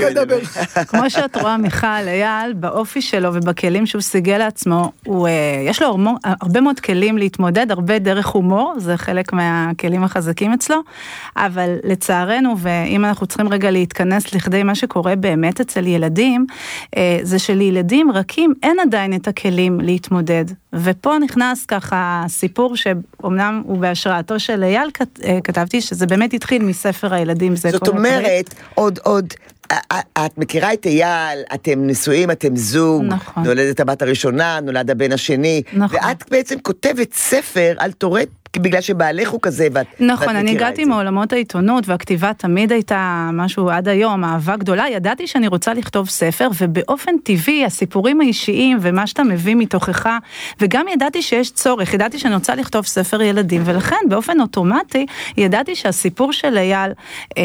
כמו שאת רואה מיכל, אייל, באופי שלו ובכלים שהוא סיגל לעצמו, יש לו הרבה מאוד כלים להתמודד, הרבה דרך הומור, זה חלק מהכלים החזקים אצלו, אבל לצערנו, ואם אנחנו צריכים רגע להתכנס לכדי מה שקורה באמת אצל ילדים, זה שלילדים רכים אין עדיין את הכלים להתמודד. ופה נכנס ככה סיפור שאומנם הוא בהשראתו של אייל כתבתי, שזה באמת התחיל מספר הילדים. זאת אומרת, עוד, עוד, את מכירה את אייל, אתם נשואים, אתם זוג, נולדת הבת הראשונה, נולד הבן השני, ואת בעצם כותבת ספר על טורט, בגלל שבעלך הוא כזה, ואת נכון, אני הגעתי מעולמות העיתונות, והכתיבה תמיד הייתה משהו עד היום, אהבה גדולה, ידעתי שאני רוצה לכתוב ספר, ובאופן טבעי, הסיפורים האישיים, ומה שאתה מביא מתוכך, וגם ידעתי שיש צורך, ידעתי שאני רוצה לכתוב ספר ילדים, ולכן באופן אוטומטי, ידעתי שהסיפור של אייל, אה,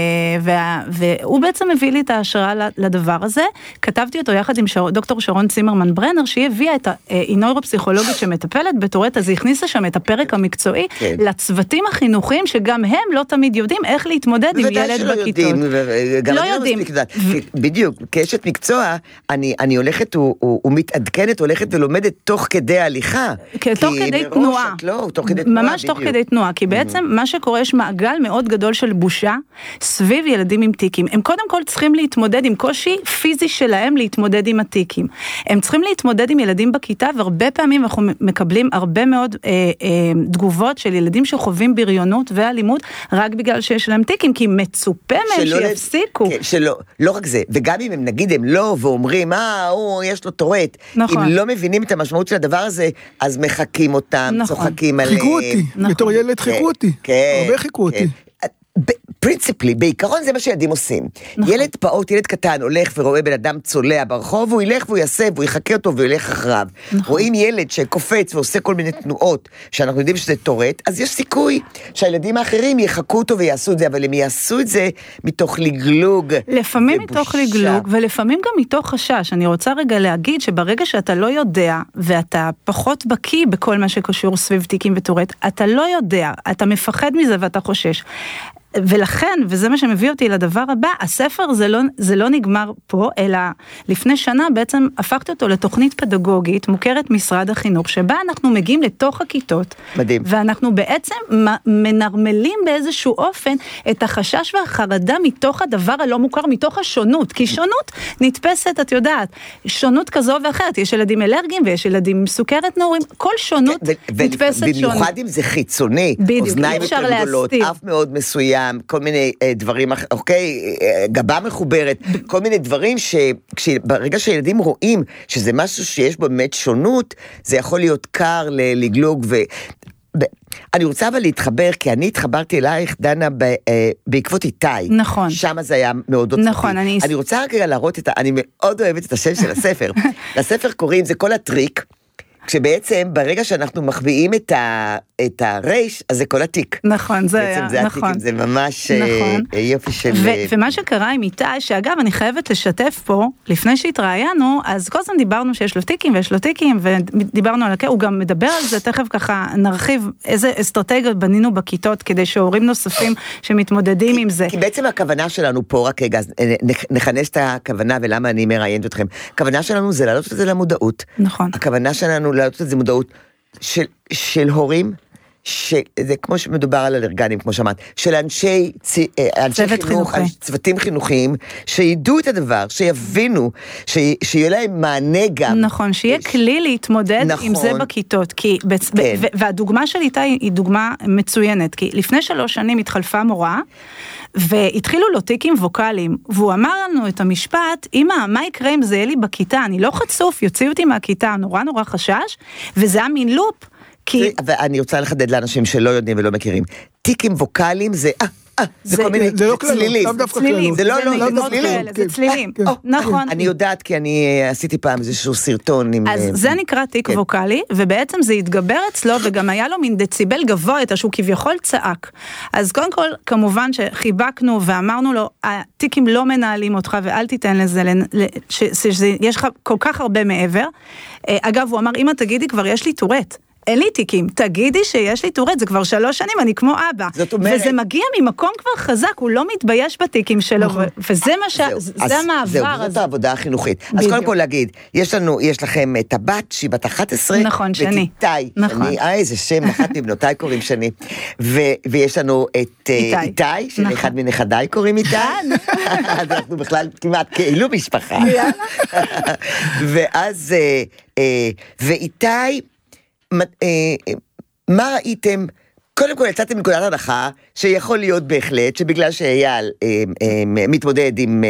וה, והוא בעצם הביא לי את ההשראה לדבר הזה, כתבתי אותו יחד עם שר, דוקטור שרון צימרמן ברנר, שהיא הביאה את הנוירופסיכולוגית שמטפלת בטורט, אז היא הכניסה שם את הפרק המקצועי, כן. לצוותים החינוכיים, שגם הם לא תמיד יודעים איך להתמודד עם ילד בכיתות. יודעים, לא יודעים. ו... בדיוק, כאשת מקצוע, אני, אני הולכת, הוא, הוא, הוא מתעדכנת, הולכת ולומדת תוך כדי הליכה. תוך כדי תנועה. לא, תוך כדי תנועה, ממש תוך כדי תנועה, כי בעצם מה שקורה, יש מעגל מאוד גדול של בושה, סביב ילדים עם תיקים. הם קודם כל צריכים להתמודד עם קושי פיזי שלהם, להתמודד עם התיקים. הם צריכים להתמודד עם ילדים בכיתה, והרבה פעמים אנחנו מקבלים הרבה מאוד אה, אה, תגובות של ילדים שחווים בריונות ואלימות, רק בגלל שיש להם תיקים, כי מצופה מהם שיפסיקו. כן, שלא, לא רק זה, וגם אם הם נגיד הם לא, ואומרים, אה, הוא, יש לו טורט, נכון. אם לא מבינים את המשמעות של הדבר הזה, אז מחכים אותם, נכון. צוחקים עליהם. חיכו אותי, נכון. בתור ילד חיכו אותי, כן, הרבה חיכו כן. אותי. פרינציפלי, בעיקרון זה מה שילדים עושים. נכון. ילד פעוט, ילד קטן, הולך ורואה בן אדם צולע ברחוב, הוא ילך והוא יעשה, והוא יחכה אותו והוא ילך אחריו. נכון. רואים ילד שקופץ ועושה כל מיני תנועות, שאנחנו יודעים שזה טורט, אז יש סיכוי שהילדים האחרים יחכו אותו ויעשו את זה, אבל הם יעשו את זה מתוך לגלוג. לפעמים ובושה. מתוך לגלוג, ולפעמים גם מתוך חשש. אני רוצה רגע להגיד שברגע שאתה לא יודע, ואתה פחות בקיא בכל מה שקשור סביב תיקים וטורט, אתה לא יודע, אתה מפחד מזה ואתה חושש. ולכן, וזה מה שמביא אותי לדבר הבא, הספר זה לא, זה לא נגמר פה, אלא לפני שנה בעצם הפכתי אותו לתוכנית פדגוגית, מוכרת משרד החינוך, שבה אנחנו מגיעים לתוך הכיתות, מדהים. ואנחנו בעצם מנרמלים באיזשהו אופן את החשש והחרדה מתוך הדבר הלא מוכר, מתוך השונות, כי שונות נתפסת, את יודעת, שונות כזו ואחרת, יש ילדים אלרגיים ויש ילדים עם סוכרת נעורים, כל שונות נתפסת שונות. במיוחד אם זה חיצוני, אוזניים יותר גדולות, אף מאוד מסוים, כל מיני אה, דברים, אוקיי, אה, גבה מחוברת, כל מיני דברים שברגע שהילדים רואים שזה משהו שיש בו באמת שונות, זה יכול להיות קר לגלוג ו... אני רוצה אבל להתחבר, כי אני התחברתי אלייך, דנה, בעקבות איתי. נכון. שם זה היה מאוד עוצמתי. נכון, אני... אני רוצה רגע להראות את ה... אני מאוד אוהבת את השם של הספר. לספר קוראים, זה כל הטריק, כשבעצם ברגע שאנחנו מחביאים את, ה, את הרייש, אז זה כל התיק. נכון, זה היה, זה נכון. התיקים, זה ממש נכון. יופי של... ו- ומה שקרה עם איתי, שאגב, אני חייבת לשתף פה, לפני שהתראיינו, אז כל הזמן דיברנו שיש לו טיקים ויש לו טיקים, ודיברנו על הכי, הוא גם מדבר על זה, תכף ככה נרחיב איזה אסטרטגיות בנינו בכיתות, כדי שהורים נוספים שמתמודדים כי, עם זה. כי בעצם הכוונה שלנו פה, רק רגע, נכנס את הכוונה ולמה אני מראיינת אתכם. הכוונה שלנו זה להעלות את זה למודעות. נכון. הכוונה שלנו להעלות את זה מודעות של, של הורים, שזה כמו שמדובר על אלרגנים, כמו שאמרת, של אנשי, אנשי חינוך, חינוכי. צוותים חינוכיים, שידעו את הדבר, שיבינו, ש, שיהיה להם מענה גם. נכון, שיהיה ש... כלי להתמודד נכון. עם זה בכיתות, כי בצ... כן. ו- והדוגמה של איתי היא דוגמה מצוינת, כי לפני שלוש שנים התחלפה מורה, והתחילו לו טיקים ווקליים, והוא אמר לנו את המשפט, אמא, מה יקרה אם זה יהיה לי בכיתה? אני לא חצוף, יוציאו אותי מהכיתה, נורא נורא חשש, וזה היה מין לופ, כי... ואני רוצה לחדד לאנשים שלא יודעים ולא מכירים, טיקים ווקליים זה... זה כל מיני צלילים, זה לא צלילים, זה צלילים, נכון. אני יודעת כי אני עשיתי פעם איזשהו סרטון. אז זה נקרא טיק ווקלי, ובעצם זה התגבר אצלו, וגם היה לו מין דציבל גבוה יותר, שהוא כביכול צעק. אז קודם כל, כמובן שחיבקנו ואמרנו לו, הטיקים לא מנהלים אותך, ואל תיתן לזה, שיש לך כל כך הרבה מעבר. אגב, הוא אמר, אמא תגידי, כבר יש לי טורט. אין לי טיקים, תגידי שיש לי טורט, זה כבר שלוש שנים, אני כמו אבא. זאת אומרת... וזה מגיע ממקום כבר חזק, הוא לא מתבייש בטיקים שלו, וזה מה ש... זה המעבר. זהו, זאת העבודה החינוכית. אז קודם כל להגיד, יש לנו, יש לכם את הבת, שהיא בת אחת עשרה, נכון, שני. ואת איתי, שני, אה, איזה שם, אחת מבנותיי קוראים שני, ויש לנו את איתי, שלאחד מנכדיי קוראים איתי, אז אנחנו בכלל כמעט כאילו משפחה. ואז, ואיתי, מה ראיתם? קודם כל יצאתם מנקודת הנחה שיכול להיות בהחלט שבגלל שאייל מתמודד עם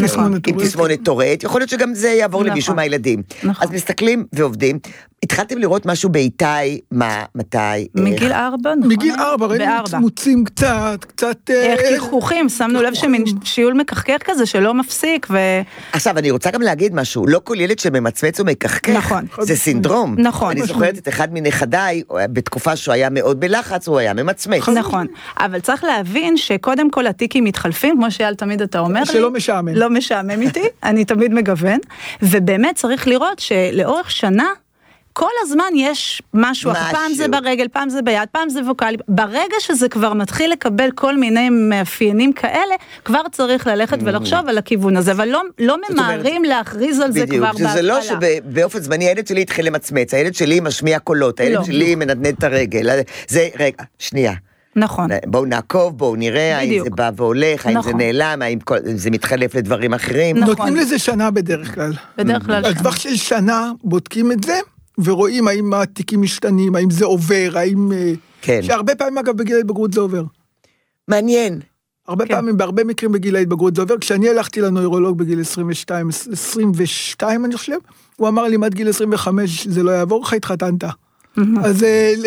תסמונת טורט, יכול להיות שגם זה יעבור למישהו מהילדים. אז מסתכלים ועובדים. התחלתם לראות משהו באיתי, מה, מתי? מגיל ארבע, נכון? מגיל ארבע, ראינו צמוצים קצת, קצת... כיכוכים, שמנו לב שמין שיעול מקחקך כזה שלא מפסיק, ו... עכשיו, אני רוצה גם להגיד משהו, לא כל ילד שממצמץ ומקחקך, זה סינדרום. נכון. אני זוכרת את אחד מנכדיי, בתקופה שהוא היה מאוד בלחץ, הוא היה ממצמץ. נכון, אבל צריך להבין שקודם כל הטיקים מתחלפים, כמו שאייל תמיד אתה אומר לי. שלא משעמם. לא משעמם איתי, אני תמיד מגוון, ובאמת צריך לראות שלאורך שנה, כל הזמן יש משהו, משהו, פעם זה ברגל, פעם זה ביד, פעם זה ווקלי, ברגע שזה כבר מתחיל לקבל כל מיני מאפיינים כאלה, כבר צריך ללכת ולחשוב על הכיוון הזה, אבל לא, לא ממהרים להכריז על זה כבר בהתחלה. זה לא שבאופן זמני הילד שלי התחיל למצמץ, הילד שלי משמיע קולות, הילד שלי מנדנד את הרגל, זה, רגע, שנייה. נכון. בואו נעקוב, בואו נראה, האם זה בא והולך, האם זה נעלם, האם זה מתחלף לדברים אחרים. נותנים לזה שנה בדרך כלל. בדרך כלל שנה. על טווח של שנה בודקים את זה, ורואים האם התיקים משתנים, האם זה עובר, האם... כן. שהרבה פעמים, אגב, בגיל ההתבגרות זה עובר. מעניין. הרבה כן. פעמים, בהרבה מקרים בגיל ההתבגרות זה עובר. כשאני הלכתי לנוירולוג בגיל עשרים ושתיים, עשרים ושתיים אני חושב, הוא אמר לי, עד גיל עשרים וחמש זה לא יעבור, לך התחתנת. אז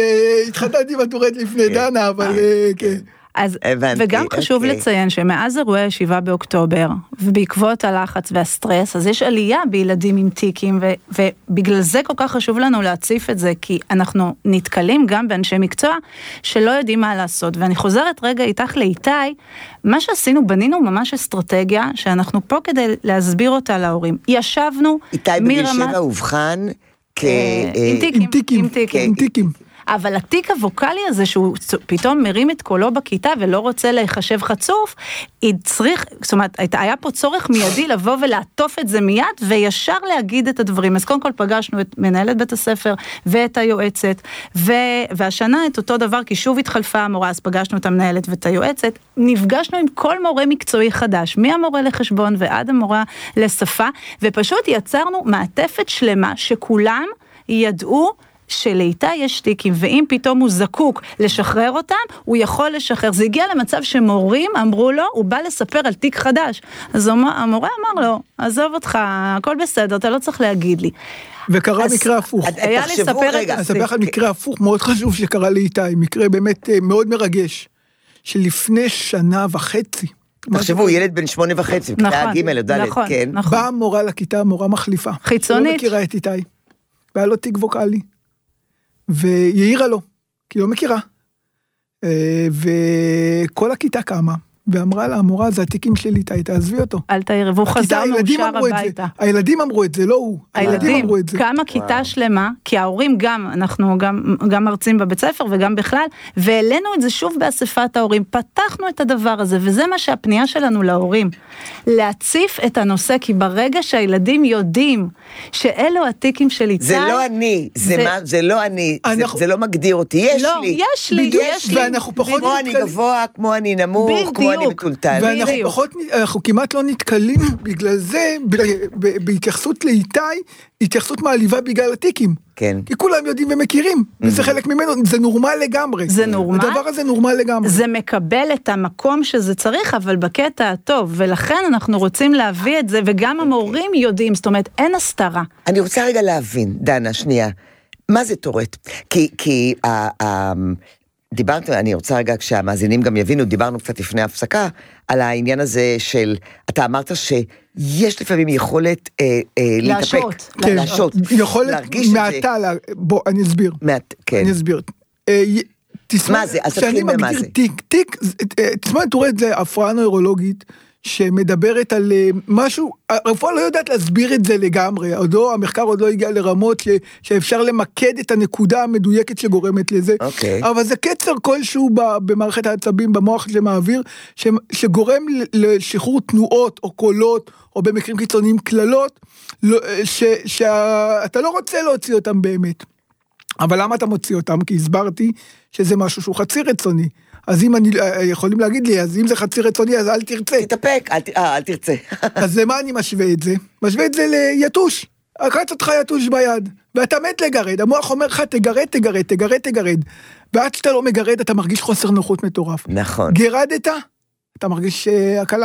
התחתנתי בטורט לפני דנה, אבל כן. אז, וגם חשוב לציין שמאז אירועי השבעה באוקטובר, ובעקבות הלחץ והסטרס, אז יש עלייה בילדים עם טיקים, ו, ובגלל זה כל כך חשוב לנו להציף את זה, כי אנחנו נתקלים גם באנשי מקצוע שלא יודעים מה לעשות. ואני חוזרת רגע איתך לאיתי, מה שעשינו, בנינו ממש אסטרטגיה, שאנחנו פה כדי להסביר אותה להורים. ישבנו איתי בגיל שבע הובחן כ... עם טיקים. עם טיקים. עם טיקים. אבל התיק הווקלי הזה, שהוא פתאום מרים את קולו בכיתה, ולא רוצה להיחשב חצוף, צריך, זאת אומרת, היה פה צורך מיידי לבוא ולעטוף את זה מיד, וישר להגיד את הדברים. אז קודם כל פגשנו את מנהלת בית הספר, ואת היועצת, ו, והשנה את אותו דבר, כי שוב התחלפה המורה, אז פגשנו את המנהלת ואת היועצת, נפגשנו עם כל מורה מקצועי חדש, מהמורה לחשבון ועד המורה לשפה, ופשוט יצרנו מעטפת שלמה, שכולם ידעו, שלאיתה יש טיקים, ואם פתאום הוא זקוק לשחרר אותם, הוא יכול לשחרר. זה הגיע למצב שמורים אמרו לו, הוא בא לספר על תיק חדש. אז המורה אמר לו, עזוב אותך, הכל בסדר, אתה לא צריך להגיד לי. וקרה מקרה הפוך. היה לספר את זה. אספר לך מקרה הפוך מאוד חשוב שקרה לאיתי, מקרה באמת מאוד מרגש, שלפני שנה וחצי, תחשבו, ילד בן שמונה וחצי, בכיתה ג' או ד', כן. באה מורה לכיתה, מורה מחליפה. חיצונית. לא מכירה את איתי. והיה לו תיק ווקלי. והיא העירה לו, כי היא לא מכירה. וכל הכיתה קמה, ואמרה לה, המורה, זה התיקים שלי איתי, תעזבי אותו. אל תעיר, והוא חזר מאושר הביתה. הילדים אמרו את זה, לא הוא. הילדים אמרו את זה. כמה כיתה שלמה, כי ההורים גם, אנחנו גם, גם מרצים בבית ספר וגם בכלל, והעלינו את זה שוב באספת ההורים, פתחנו את הדבר הזה, וזה מה שהפנייה שלנו להורים, להציף את הנושא, כי ברגע שהילדים יודעים שאלו התיקים של איתי, זה לא אני, זה, זה... מה, זה לא אני, אנחנו... זה, זה לא מגדיר אותי, יש לא, לי. יש לי, יש לי. ואנחנו פחות כמו אני גבוה, כמו אני נמוך, כמו אני מטולטל. ואנחנו פחות, אנחנו כמעט לא נתקלים בגלל זה, בהתייחסות לאיתי, התייחסות מעליבה בגלל התיקים. כן. כי כולם יודעים ומכירים, וזה חלק ממנו, זה נורמל לגמרי. זה נורמל. הדבר הזה נורמל לגמרי. זה מקבל את המקום שזה צריך, אבל בקטע הטוב, ולכן אנחנו רוצים להביא את זה, וגם המורים יודעים, זאת אומרת, אין הסתרה. אני רוצה רגע להבין, דנה, שנייה, מה זה טורט? כי, כי, דיברנו, אני רוצה רגע כשהמאזינים גם יבינו, דיברנו קצת לפני הפסקה, על העניין הזה של, אתה אמרת שיש לפעמים יכולת אה, אה, להתאפק. כן, להשעות. יכולת מעטה, לה... בוא, אני אסביר. מעט, כן. אני אסביר. אה, תסמא, מה זה? אז תתחיל במה זה. תיק, תיק, תסמא, תראה את זה, הפרעה נוירולוגית, שמדברת על משהו, הרפואה לא יודעת להסביר את זה לגמרי, עוד לא, המחקר עוד לא הגיע לרמות ש, שאפשר למקד את הנקודה המדויקת שגורמת לזה, okay. אבל זה קצר כלשהו במערכת העצבים, במוח שמעביר, ש, שגורם לשחרור תנועות או קולות, או במקרים קיצוניים כללות, ש, שאתה לא רוצה להוציא אותם באמת. אבל למה אתה מוציא אותם? כי הסברתי שזה משהו שהוא חצי רצוני. אז אם אני, יכולים להגיד לי, אז אם זה חצי רצוני, אז אל תרצה. תתאפק, אל, אה, אל תרצה. אז למה אני משווה את זה? משווה את זה ליתוש. רץ אותך יתוש ביד, ואתה מת לגרד. המוח אומר לך, תגרד, תגרד, תגרד, תגרד. ועד שאתה לא מגרד, אתה מרגיש חוסר נוחות מטורף. נכון. גרדת, אתה מרגיש uh, הקלה.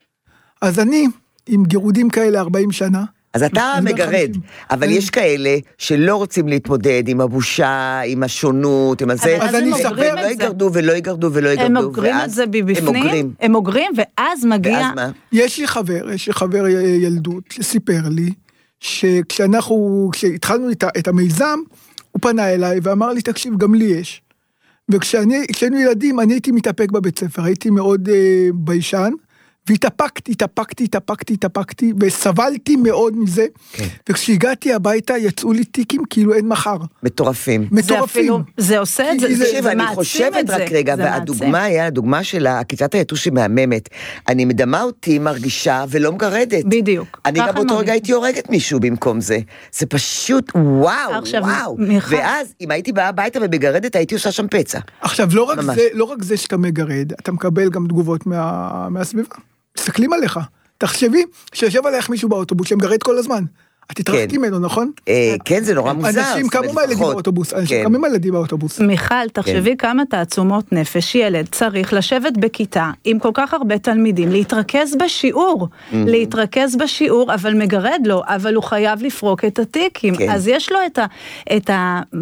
אז אני, עם גירודים כאלה ארבעים שנה, אז אתה מגרד, אבל יש כאלה שלא רוצים להתמודד עם הבושה, עם השונות, עם הזה, אז אני אספר, לא יגרדו ולא יגרדו ולא יגרדו, הם אוגרים את זה מבפנים, הם אוגרים, ואז מגיע... ואז מה? יש לי חבר, יש לי חבר ילדות, שסיפר לי, שכשאנחנו, כשהתחלנו את המיזם, הוא פנה אליי ואמר לי, תקשיב, גם לי יש. וכשהיינו ילדים, אני הייתי מתאפק בבית ספר, הייתי מאוד ביישן, והתאפקתי, התאפקתי, התאפקתי, התאפקתי, וסבלתי מאוד מזה, כן. וכשהגעתי הביתה יצאו לי טיקים כאילו אין מחר. מטורפים. מטורפים. זה, זה עושה את זה, זה, זה, זה ואני חושבת רק רגע, והדוגמה היה, הדוגמה של עקיצת היתוש שמהממת, אני מדמה אותי מרגישה ולא מגרדת. בדיוק. אני גם באותו רגע הייתי הורגת מישהו במקום זה. זה פשוט וואו, עכשיו, וואו. מיכל... ואז אם הייתי באה הביתה ומגרדת, הייתי עושה שם פצע. עכשיו, לא רק, זה, לא רק זה שאתה מגרד, אתה מקבל גם תגובות מה, מהסביבה. מסתכלים עליך, תחשבי שיושב עליך מישהו באוטובוס שמגרד כל הזמן, את תתרחקי ממנו, נכון? כן, זה נורא מוזר. אנשים קמו מהילדים באוטובוס, אנשים קמים מהילדים באוטובוס. מיכל, תחשבי כמה תעצומות נפש, ילד צריך לשבת בכיתה עם כל כך הרבה תלמידים, להתרכז בשיעור, להתרכז בשיעור, אבל מגרד לו, אבל הוא חייב לפרוק את הטיקים, אז יש לו את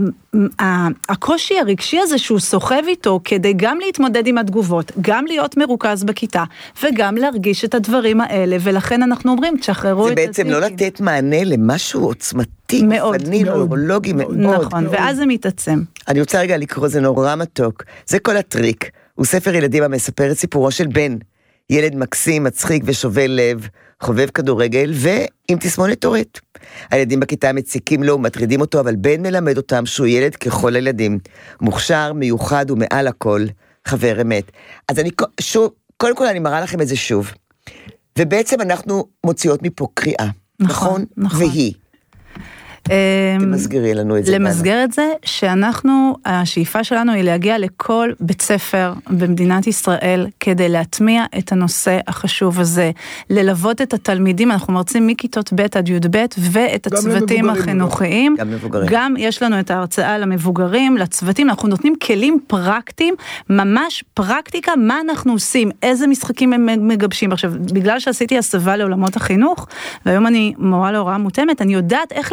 הקושי הרגשי הזה שהוא סוחב איתו, כדי גם להתמודד עם התגובות, גם להיות מרוכז בכיתה, וגם להרגיש את הדברים האלה, ולכן אנחנו אומרים, תשחררו את הטיקים. זה בעצם לא לתת מענה משהו עוצמתי, גופני, נוירולוגי מאוד. נכון, ואז זה מתעצם. אני רוצה רגע לקרוא, זה נורא מתוק. זה כל הטריק. הוא ספר ילדים המספר את סיפורו של בן. ילד מקסים, מצחיק ושובל לב, חובב כדורגל, ועם תסמונת טורט. הילדים בכיתה מציקים לו ומטרידים אותו, אבל בן מלמד אותם שהוא ילד ככל הילדים. מוכשר, מיוחד ומעל הכל, חבר אמת. אז אני, שוב, קודם כל אני מראה לכם את זה שוב. ובעצם אנחנו מוציאות מפה קריאה. נכון, נכון. והיא. תמסגרי לנו את זה. למסגר את זה, שאנחנו, השאיפה שלנו היא להגיע לכל בית ספר במדינת ישראל, כדי להטמיע את הנושא החשוב הזה, ללוות את התלמידים, אנחנו מרצים מכיתות ב' עד י' ב', ואת הצוותים החינוכיים. גם מבוגרים. גם יש לנו את ההרצאה למבוגרים, לצוותים, אנחנו נותנים כלים פרקטיים, ממש פרקטיקה, מה אנחנו עושים, איזה משחקים הם מגבשים. עכשיו, בגלל שעשיתי הסבה לעולמות החינוך, והיום אני מורה להוראה מותאמת, אני יודעת איך לגייס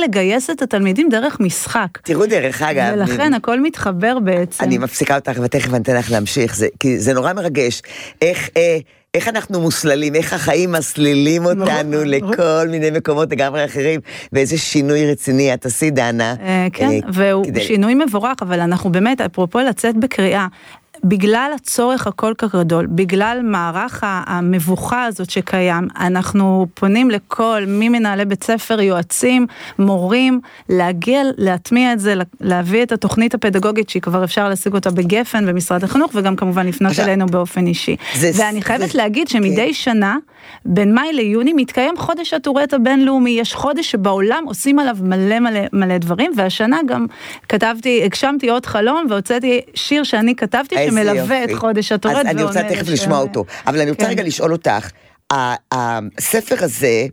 לגייס את התלמידים דרך משחק. תראו דרך אגב. ולכן הכל מתחבר בעצם. אני מפסיקה אותך ותכף אני אתן לך להמשיך, זה, כי זה נורא מרגש. איך, אה, איך אנחנו מוסללים, איך החיים מסלילים אותנו לכל מיני מקומות לגמרי אחרים, ואיזה שינוי רציני את עשי, דנה. כן, והוא שינוי מבורך, אבל אנחנו באמת, אפרופו לצאת בקריאה, בגלל הצורך הכל כך גדול, בגלל מערך המבוכה הזאת שקיים, אנחנו פונים לכל מי מנהלי בית ספר, יועצים, מורים, להגיע, להטמיע את זה, להביא את התוכנית הפדגוגית שהיא כבר אפשר להשיג אותה בגפן במשרד החינוך, וגם כמובן לפנות אלינו באופן אישי. ואני חייבת להגיד שמדי שנה, בין מאי ליוני, מתקיים חודש הטורט הבינלאומי, יש חודש שבעולם עושים עליו מלא מלא מלא דברים, והשנה גם כתבתי, הגשמתי עוד חלום, והוצאתי שיר שאני כתבתי, שמלווה את חודש הטורט. אז אני רוצה תכף לשמוע אותו, אבל אני רוצה רגע לשאול אותך, הספר הזה,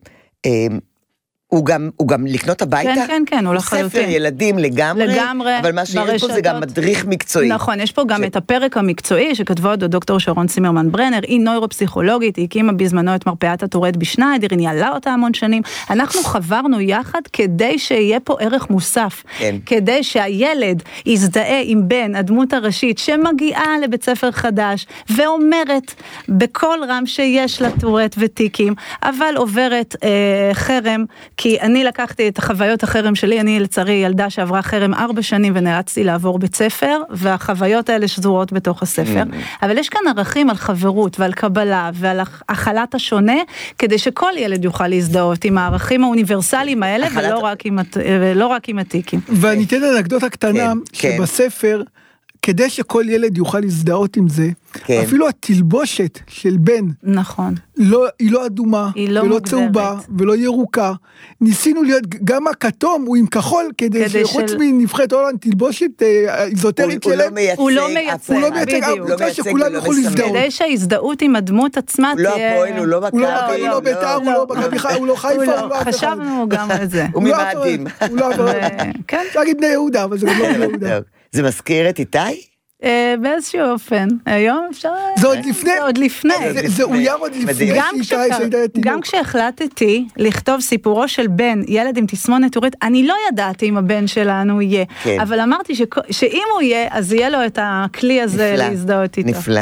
הוא גם, הוא גם לקנות הביתה? כן, כן, כן, הוא לחלוטין. ספר ילדים לגמרי, לגמרי, אבל מה שיש פה זה גם מדריך מקצועי. נכון, יש פה גם ש... את הפרק המקצועי, שכתבו עוד דוקטור שרון צימרמן ברנר, היא נוירופסיכולוגית, היא הקימה בזמנו את מרפאת הטורט בשניידר, היא ניהלה אותה המון שנים, אנחנו חברנו יחד כדי שיהיה פה ערך מוסף, כן. כדי שהילד יזדהה עם בן הדמות הראשית, שמגיעה לבית ספר חדש, ואומרת בכל רם שיש לה טורט וטיקים, אבל עוברת אה, חרם, כי אני לקחתי את החוויות החרם שלי, אני לצערי ילדה שעברה חרם ארבע שנים ונאלצתי לעבור בית ספר, והחוויות האלה שזורות בתוך הספר. אבל יש כאן ערכים על חברות ועל קבלה ועל הכלת השונה, כדי שכל ילד יוכל להזדהות עם הערכים האוניברסליים האלה, ולא רק עם, ולא רק עם התיקים. ואני אתן אנקדוטה קטנה, שבספר, כדי שכל ילד יוכל להזדהות עם זה, כן. אפילו התלבושת של בן, נכון. לא, היא לא אדומה, היא לא ולא מוגדרת. צהובה, ולא ירוקה. ניסינו להיות, גם הכתום הוא עם כחול, כדי, כדי שחוץ של... מנבחרת הולנד, תלבושת איזוטרית שלהם. הוא לא מייצג, הוא לא מייצג, הוא לא מייצג, שכולם יוכלו להזדהות. כדי שההזדהות עם הדמות עצמה תהיה... הוא לא הפועל, הוא לא מכבי. הוא לא בית"ר, הוא לא מכבי חיפה, הוא לא חיפה. חשבנו גם על זה. הוא ממאדים. הוא לא כן. אפשר להגיד בני יהודה, אבל זה גם לא בני יהודה. זה מזכיר את איתי? באיזשהו אופן, היום אפשר... זה עוד לפני. זה עוד לפני. זה אויר עוד לפני. גם כשהחלטתי לכתוב סיפורו של בן, ילד עם תסמונת טורט, אני לא ידעתי אם הבן שלנו יהיה, אבל אמרתי שאם הוא יהיה, אז יהיה לו את הכלי הזה להזדהות איתו. נפלא.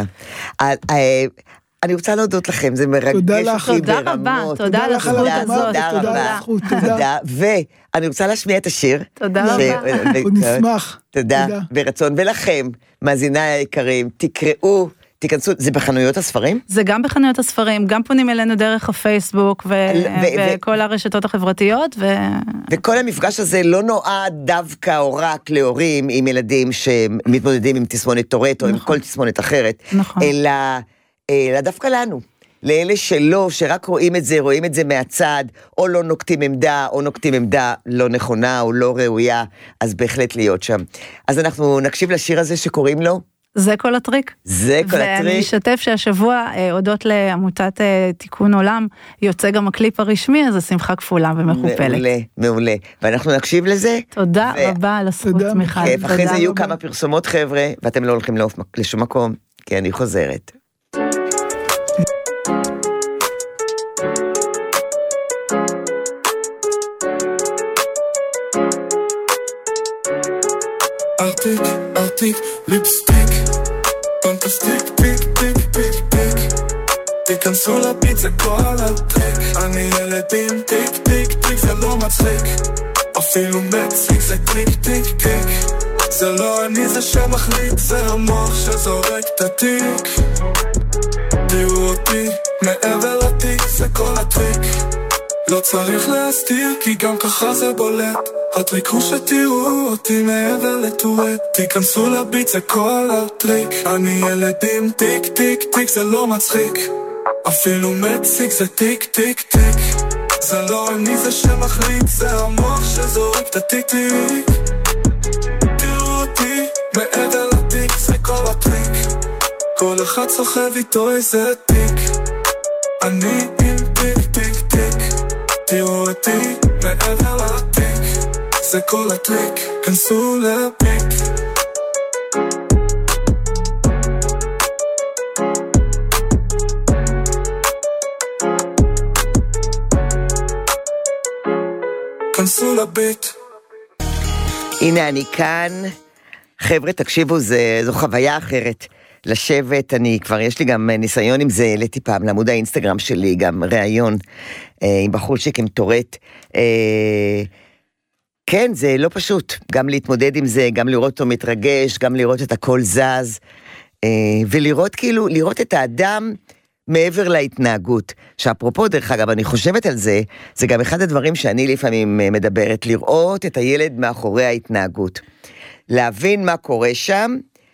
אני רוצה להודות לכם, זה מרגש אותי ברמות. תודה רבה, תודה על הזכות הזאת. תודה רבה, תודה. ואני רוצה להשמיע את השיר. תודה רבה. הוא נשמח. תודה, ברצון. ולכם, מאזיני היקרים, תקראו, תיכנסו, זה בחנויות הספרים? זה גם בחנויות הספרים, גם פונים אלינו דרך הפייסבוק וכל הרשתות החברתיות. וכל המפגש הזה לא נועד דווקא או רק להורים עם ילדים שמתמודדים עם תסמונת טורט או עם כל תסמונת אחרת, אלא... אלא דווקא לנו, לאלה שלא, שרק רואים את זה, רואים את זה מהצד, או לא נוקטים עמדה, או נוקטים עמדה לא נכונה, או לא ראויה, אז בהחלט להיות שם. אז אנחנו נקשיב לשיר הזה שקוראים לו? זה כל הטריק. זה כל הטריק. ואני אשתף שהשבוע, הודות לעמותת תיקון עולם, יוצא גם הקליפ הרשמי, אז השמחה כפולה ומכופלת. מעולה, מעולה. ואנחנו נקשיב לזה. תודה ו... רבה על הזכות, מיכל. אחרי זה יהיו כמה פרסומות חבר'ה, ואתם לא הולכים לשום מקום, כי אני חוזרת. ארטיק, ארטיק, ליפסטיק, פנטסטיק, פיק, פיק, פיק, פיק, תיכנסו לפיצה כל הטריק, אני ילדים, טיק, טיק, טיק, זה לא מצחיק, אפילו מציק, זה קליק, טיק, טיק, זה לא אני, זה שמחליט, זה המוח שזורק את התיק, תראו אותי, מעבר לתיק, זה כל הטריק, לא צריך להסתיר, כי גם ככה זה בולט, הטריק הוא שתראו אותי מעבר לטורט, תיכנסו לביט, זה כל הטריק, אני ילדים, טיק טיק טיק, זה לא מצחיק, אפילו מציק, זה טיק טיק טיק, זה לא אני, זה שמחליט, זה המוח שזורק את הטיק טיק, תראו אותי מעבר לתיק, זה כל הטריק, כל אחד סוחב איתו איזה טיק, אני עם טיק טיק טיק, תראו אותי מעבר לתיק, זה כל הטריק, כנסו לפיק. כנסו לביט, הנה אני כאן. חבר'ה, תקשיבו, זה, זו חוויה אחרת. לשבת, אני כבר, יש לי גם ניסיון עם זה, העליתי פעם לעמוד האינסטגרם שלי, גם ראיון אה, עם בחור שכמטורט. אה, כן, זה לא פשוט, גם להתמודד עם זה, גם לראות אותו מתרגש, גם לראות את הכל זז, אה, ולראות כאילו, לראות את האדם מעבר להתנהגות. שאפרופו, דרך אגב, אני חושבת על זה, זה גם אחד הדברים שאני לפעמים מדברת, לראות את הילד מאחורי ההתנהגות. להבין מה קורה שם,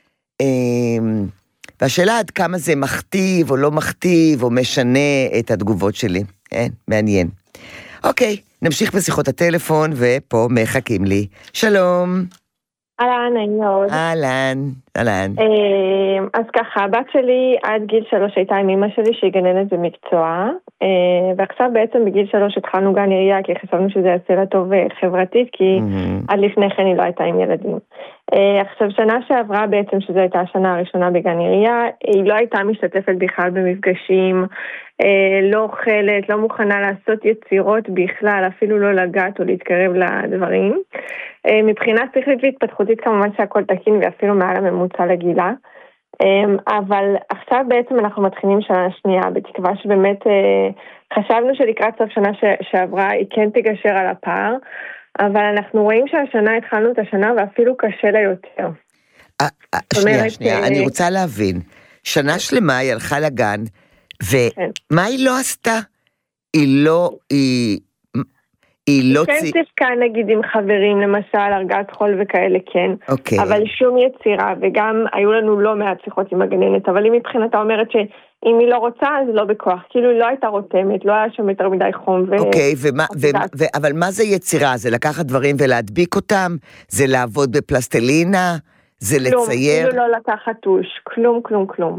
והשאלה עד כמה זה מכתיב או לא מכתיב, או משנה את התגובות שלי. כן, מעניין. אוקיי, נמשיך בשיחות הטלפון, ופה מחכים לי. שלום. אהלן, נעים מאוד. אהלן, אהלן. אז ככה, הבת שלי עד גיל שלוש הייתה עם אמא שלי שהיא גננת במקצוע, ועכשיו בעצם בגיל שלוש התחלנו גן עירייה, כי חשבנו שזה יעשה לה טוב חברתית, כי עד לפני כן היא לא הייתה עם ילדים. עכשיו, שנה שעברה בעצם, שזו הייתה השנה הראשונה בגן עירייה, היא לא הייתה משתתפת בכלל במפגשים, לא אוכלת, לא מוכנה לעשות יצירות בכלל, אפילו לא לגעת או להתקרב לדברים. מבחינה שכלית והתפתחותית כמובן שהכל תקין ואפילו מעל הממוצע לגילה, אבל עכשיו בעצם אנחנו מתחילים שנה שנייה, בתקווה שבאמת חשבנו שלקראת סוף שנה שעברה היא כן תגשר על הפער, אבל אנחנו רואים שהשנה התחלנו את השנה ואפילו קשה לה יותר. שנייה, שנייה, אני רוצה להבין, שנה שלמה היא הלכה לגן, ומה היא לא עשתה? היא לא, היא... היא לא כן סיפקה נגיד עם חברים, למשל, הרגעת חול וכאלה, כן. אוקיי. אבל שום יצירה, וגם היו לנו לא מעט שיחות עם הגננת, אבל היא מבחינתה אומרת שאם היא לא רוצה, אז לא בכוח. כאילו היא לא הייתה רותמת, לא היה שם יותר מדי חום. אוקיי, אבל מה זה יצירה? זה לקחת דברים ולהדביק אותם? זה לעבוד בפלסטלינה? זה לצייר? כלום, כאילו לא לקחת טוש. כלום, כלום, כלום.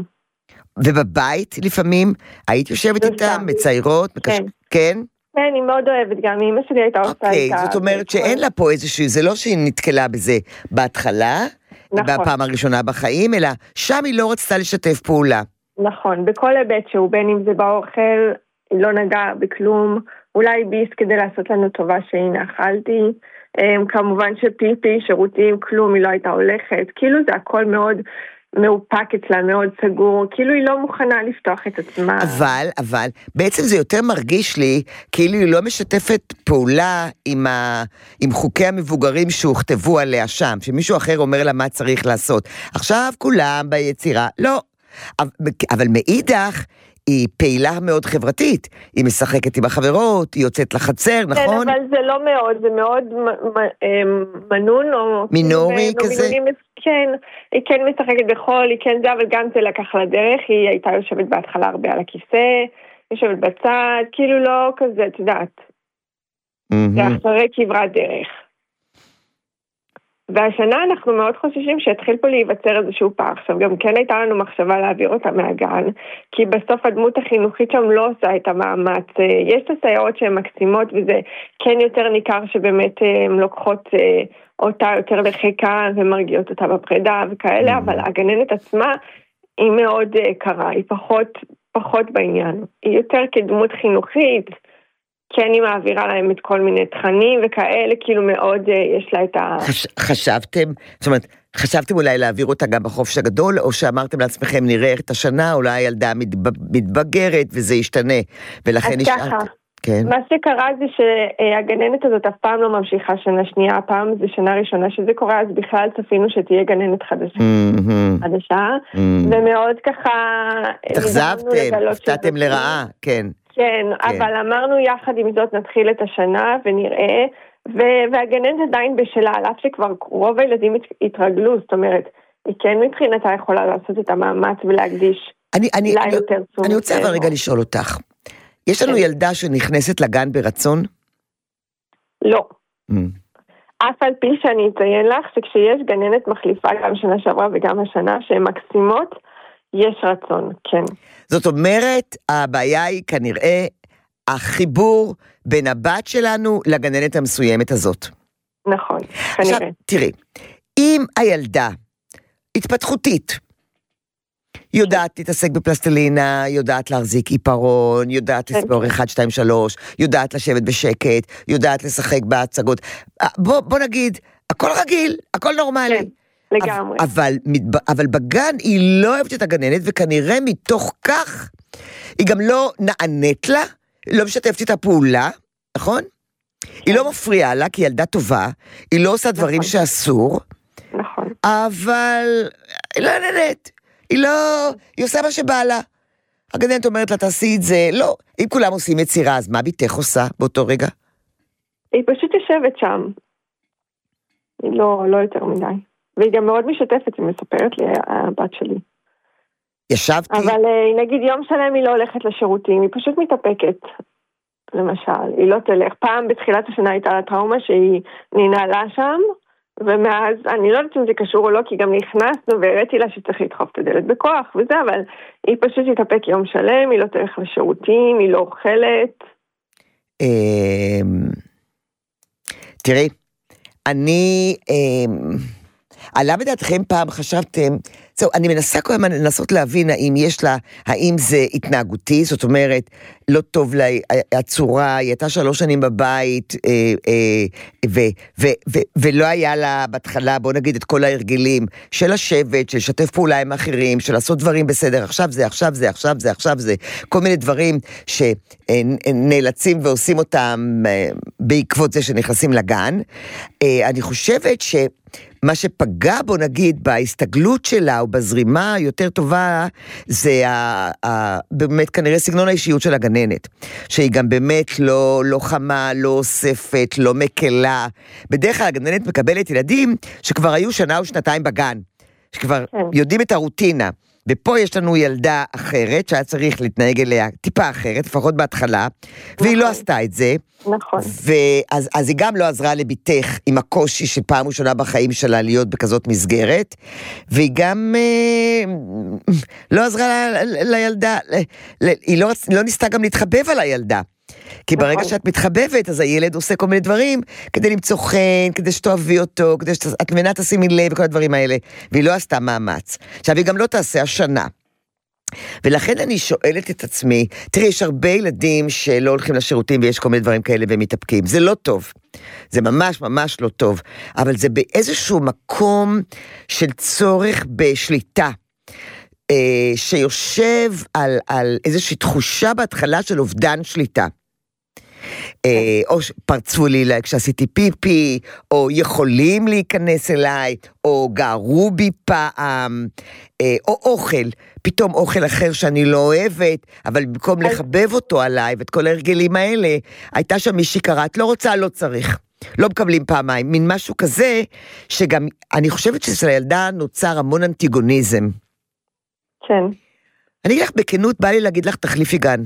ובבית לפעמים, היית יושבת איתם, מציירות? כן? כן, היא מאוד אוהבת, גם אמא שלי הייתה עושה איתה. אוקיי, זאת אומרת שאין לה פה איזושהי, זה לא שהיא נתקלה בזה בהתחלה, בפעם הראשונה בחיים, אלא שם היא לא רצתה לשתף פעולה. נכון, בכל היבט שהוא, בין אם זה באוכל, היא לא נגעה בכלום, אולי ביס כדי לעשות לנו טובה שהנה אכלתי, כמובן שפיפי, שירותים, כלום, היא לא הייתה הולכת, כאילו זה הכל מאוד... מאופק אצלה, מאוד סגור, כאילו היא לא מוכנה לפתוח את עצמה. אבל, אבל, בעצם זה יותר מרגיש לי, כאילו היא לא משתפת פעולה עם, ה, עם חוקי המבוגרים שהוכתבו עליה שם, שמישהו אחר אומר לה מה צריך לעשות. עכשיו כולם ביצירה, לא. אבל מאידך, היא פעילה מאוד חברתית, היא משחקת עם החברות, היא יוצאת לחצר, נכון? כן, אבל זה לא מאוד, זה מאוד מנון או... מינורי כזה? כן, היא כן משחקת בחול, היא כן זה, אבל גם זה לקח לדרך, היא הייתה יושבת בהתחלה הרבה על הכיסא, יושבת בצד, כאילו לא כזה, את יודעת. זה אחרי כברת דרך. והשנה אנחנו מאוד חוששים שהתחיל פה להיווצר איזשהו פער. עכשיו, גם כן הייתה לנו מחשבה להעביר אותה מהגן, כי בסוף הדמות החינוכית שם לא עושה את המאמץ. יש את הסייעות שהן מקסימות, וזה כן יותר ניכר שבאמת הן לוקחות אותה יותר לחיקה ומרגיעות אותה בפרידה וכאלה, אבל הגננת עצמה היא מאוד קרה, היא פחות, פחות בעניין. היא יותר כדמות חינוכית, כן היא מעבירה להם את כל מיני תכנים וכאלה, כאילו מאוד יש לה את ה... חש, חשבתם, זאת אומרת, חשבתם אולי להעביר אותה גם בחופש הגדול, או שאמרתם לעצמכם נראה את השנה, אולי הילדה מתבגרת וזה ישתנה, ולכן נשארת... אז ככה, כן. מה שקרה זה שהגננת הזאת אף פעם לא ממשיכה שנה שנייה, הפעם זה שנה ראשונה שזה קורה, אז בכלל צפינו שתהיה גננת חדשה, mm-hmm. חדשה, mm-hmm. ומאוד ככה... תחזבתם, הפתעתם לרעה, כן. כן, אבל אמרנו יחד עם זאת נתחיל את השנה ונראה, והגננת עדיין בשלה, על אף שכבר רוב הילדים התרגלו, זאת אומרת, היא כן מבחינתה יכולה לעשות את המאמץ ולהקדיש לה יותר תשומת. אני רוצה אבל רגע לשאול אותך, יש לנו ילדה שנכנסת לגן ברצון? לא. אף על פי שאני אציין לך שכשיש גננת מחליפה גם שנה שעברה וגם השנה שהן מקסימות, יש רצון, כן. זאת אומרת, הבעיה היא כנראה החיבור בין הבת שלנו לגננת המסוימת הזאת. נכון, כנראה. עכשיו, תראי, אם הילדה התפתחותית, יודעת להתעסק בפלסטלינה, יודעת להחזיק עיפרון, יודעת לספור אחד, שתיים, שלוש, יודעת לשבת בשקט, יודעת לשחק בהצגות, בוא, בוא נגיד, הכל רגיל, הכל נורמלי. כן, לגמרי. אבל, אבל בגן היא לא אוהבת את הגננת, וכנראה מתוך כך, היא גם לא נענית לה, לא משתפת את הפעולה, נכון? היא לא מפריעה לה, כי היא ילדה טובה, היא לא עושה דברים שאסור, נכון. אבל היא לא נהנית, היא לא, היא עושה מה שבא לה. הגננת אומרת לה, תעשי את זה, לא. אם כולם עושים יצירה, אז מה ביתך עושה באותו רגע? היא פשוט יושבת שם. היא לא, לא יותר מדי. והיא גם מאוד משתפת, היא מספרת לי, הבת שלי. ישבתי? אבל נגיד יום שלם היא לא הולכת לשירותים, היא פשוט מתאפקת. למשל, היא לא תלך. פעם בתחילת השנה הייתה לה טראומה שהיא ננעלה שם, ומאז, אני לא יודעת אם זה קשור או לא, כי גם נכנסנו והראיתי לה שצריך לדחוף את הדלת בכוח וזה, אבל היא פשוט תתאפק יום שלם, היא לא תלך לשירותים, היא לא אוכלת. תראי, אני, עלה בדעתכם פעם, חשבתם, זהו, אני מנסה כל הזמן לנסות להבין האם יש לה, האם זה התנהגותי, זאת אומרת, לא טוב לה הצורה, היא הייתה שלוש שנים בבית, אה, אה, ו, ו, ו, ולא היה לה בהתחלה, בוא נגיד, את כל ההרגלים של לשבת, של לשתף פעולה עם אחרים, של לעשות דברים בסדר, עכשיו זה, עכשיו זה, עכשיו זה, עכשיו זה, כל מיני דברים שנאלצים ועושים אותם בעקבות זה שנכנסים לגן. אה, אני חושבת ש... מה שפגע בו נגיד בהסתגלות שלה או בזרימה יותר טובה זה ה, ה, באמת כנראה סגנון האישיות של הגננת, שהיא גם באמת לא, לא חמה, לא אוספת, לא מקלה. בדרך כלל הגננת מקבלת ילדים שכבר היו שנה או שנתיים בגן, שכבר יודעים את הרוטינה. ופה יש לנו ילדה אחרת, שהיה צריך להתנהג אליה טיפה אחרת, לפחות בהתחלה, והיא לא עשתה את זה. נכון. ואז, אז היא גם לא עזרה לביתך עם הקושי של פעם ראשונה בחיים שלה להיות בכזאת מסגרת, והיא גם אה, לא עזרה ל, ל, לילדה, ל, ל, היא לא, לא ניסתה גם להתחבב על הילדה. כי ברגע שאת מתחבבת, אז הילד עושה כל מיני דברים, כדי למצוא חן, כדי שתאהבי אותו, כדי שאת מנה תשימי לב, וכל הדברים האלה, והיא לא עשתה מאמץ. עכשיו, היא גם לא תעשה השנה. ולכן אני שואלת את עצמי, תראי, יש הרבה ילדים שלא הולכים לשירותים, ויש כל מיני דברים כאלה והם מתאפקים. זה לא טוב. זה ממש ממש לא טוב. אבל זה באיזשהו מקום של צורך בשליטה. שיושב על, על איזושהי תחושה בהתחלה של אובדן שליטה. או פרצו לי כשעשיתי פיפי, או יכולים להיכנס אליי, או גערו בי פעם, או אוכל, פתאום אוכל אחר שאני לא אוהבת, אבל במקום לחבב אותו עליי, ואת כל ההרגלים האלה, הייתה שם מישהי קראת, לא רוצה, לא צריך. לא מקבלים פעמיים, מין משהו כזה, שגם, אני חושבת שאצל הילדה נוצר המון אנטיגוניזם. כן. אני אגיד לך בכנות, בא לי להגיד לך, תחליפי גן.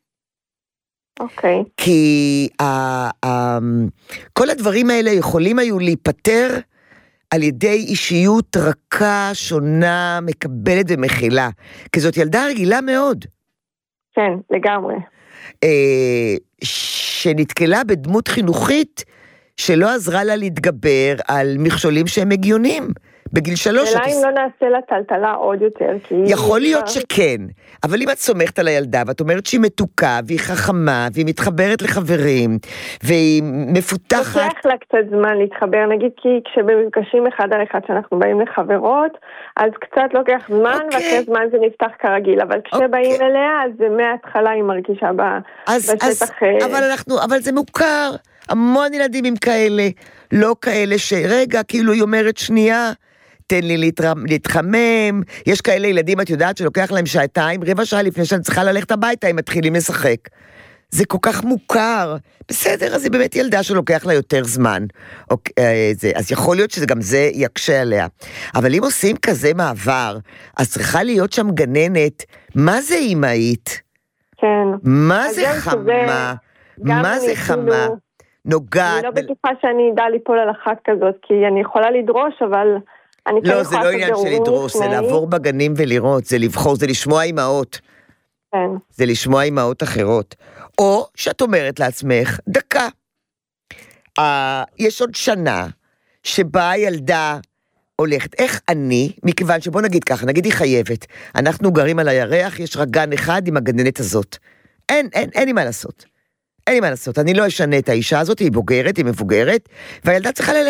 אוקיי. כי ה, ה, כל הדברים האלה יכולים היו להיפטר על ידי אישיות רכה, שונה, מקבלת ומכילה. כי זאת ילדה רגילה מאוד. כן, לגמרי. אה, שנתקלה בדמות חינוכית, שלא עזרה לה להתגבר על מכשולים שהם הגיונים. בגיל שלוש... אלא אם לא נעשה לה טלטלה עוד יותר, כי... יכול להיות שכן, אבל אם את סומכת על הילדה, ואת אומרת שהיא מתוקה, והיא חכמה, והיא מתחברת לחברים, והיא מפותחת... לוקח לה קצת זמן להתחבר, נגיד, כי כשבמפגשים אחד על אחד שאנחנו באים לחברות, אז קצת לוקח זמן, okay. ואחרי זמן זה נפתח כרגיל, אבל כשבאים okay. אליה, אז זה מההתחלה היא מרגישה ב... אז, בשטח... אז, אבל אנחנו, אבל זה מוכר, המון ילדים עם כאלה, לא כאלה שרגע, כאילו היא אומרת שנייה, תן לי להתחמם, יש כאלה ילדים, את יודעת, שלוקח להם שעתיים, רבע שעה לפני שאני צריכה ללכת הביתה, הם מתחילים לשחק. זה כל כך מוכר. בסדר, אז היא באמת ילדה שלוקח לה יותר זמן. אוקיי, זה, אז יכול להיות שזה גם זה יקשה עליה. אבל אם עושים כזה מעבר, אז צריכה להיות שם גננת, מה זה אימהית? כן. מה זה חמה? מה זה חמה? נוגעת. אני לא בטוחה שאני אדע ליפול על אחת כזאת, כי אני יכולה לדרוש, אבל... לא, זה לא עניין של לדרוש, זה לעבור בגנים ולראות, זה לבחור, זה לשמוע אימהות. כן. זה לשמוע אימהות אחרות. או שאת אומרת לעצמך, דקה, יש עוד שנה שבה הילדה הולכת, איך אני, מכיוון שבוא נגיד ככה, נגיד היא חייבת, אנחנו גרים על הירח, יש רק גן אחד עם הגננת הזאת. אין, אין, אין לי מה לעשות. אין לי מה לעשות, אני לא אשנה את האישה הזאת, היא בוגרת, היא מבוגרת, והילדה צריכה ללכת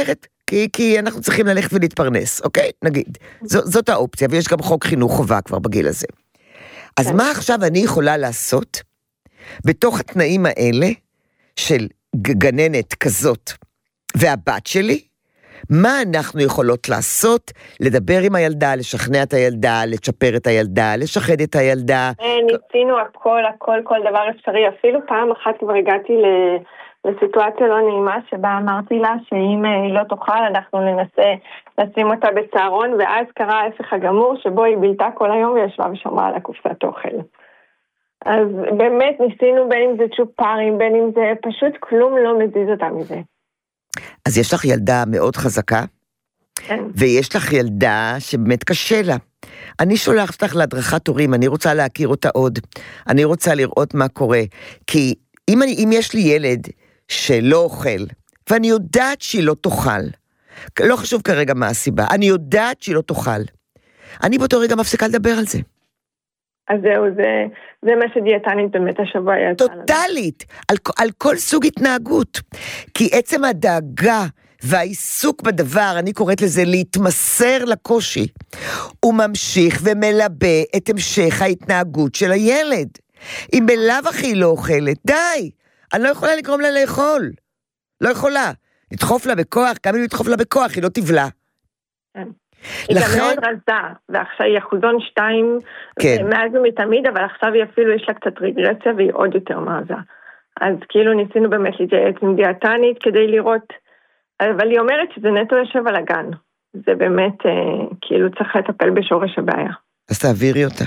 כי, כי אנחנו צריכים ללכת ולהתפרנס, אוקיי? נגיד. ז, זאת האופציה, ויש גם חוק חינוך חובה כבר בגיל הזה. אז מה עכשיו אני יכולה לעשות בתוך התנאים האלה של גננת כזאת והבת שלי? מה אנחנו יכולות לעשות? לדבר עם הילדה, לשכנע את הילדה, לצ'פר את הילדה, לשחד את הילדה. ניסינו הכל, הכל, כל דבר אפשרי. אפילו פעם אחת כבר הגעתי לסיטואציה לא נעימה, שבה אמרתי לה שאם היא לא תוכל, אנחנו ננסה לשים אותה בצהרון, ואז קרה ההפך הגמור, שבו היא בילתה כל היום וישבה ושמרה על הקופסת אוכל. אז באמת ניסינו בין אם זה צ'ופרים, בין אם זה פשוט כלום לא מזיז אותה מזה. אז יש לך ילדה מאוד חזקה, כן. ויש לך ילדה שבאמת קשה לה. אני שולחת לך להדרכת הורים, אני רוצה להכיר אותה עוד, אני רוצה לראות מה קורה, כי אם, אני, אם יש לי ילד שלא אוכל, ואני יודעת שהיא לא תאכל, לא חשוב כרגע מה הסיבה, אני יודעת שהיא לא תאכל, אני באותו רגע מפסיקה לדבר על זה. אז זהו, זה, זה מה שדיאטנית באמת השבוע יצא. טוטלית, על, על כל סוג התנהגות. כי עצם הדאגה והעיסוק בדבר, אני קוראת לזה להתמסר לקושי, הוא ממשיך ומלבה את המשך ההתנהגות של הילד. אם בלב הכי לא אוכלת, די, אני לא יכולה לגרום לה לאכול. לא יכולה. לדחוף לה בכוח, גם אם לדחוף לה בכוח, היא לא תבלה. כן. היא גם מאוד רזה, ועכשיו היא אחוזון שתיים, מאז ומתמיד, אבל עכשיו היא אפילו יש לה קצת רגרסיה, והיא עוד יותר מעזה. אז כאילו ניסינו באמת להתייעץ עם דיאטנית, כדי לראות, אבל היא אומרת שזה נטו יושב על הגן. זה באמת, כאילו צריך לטפל בשורש הבעיה. אז תעבירי אותה.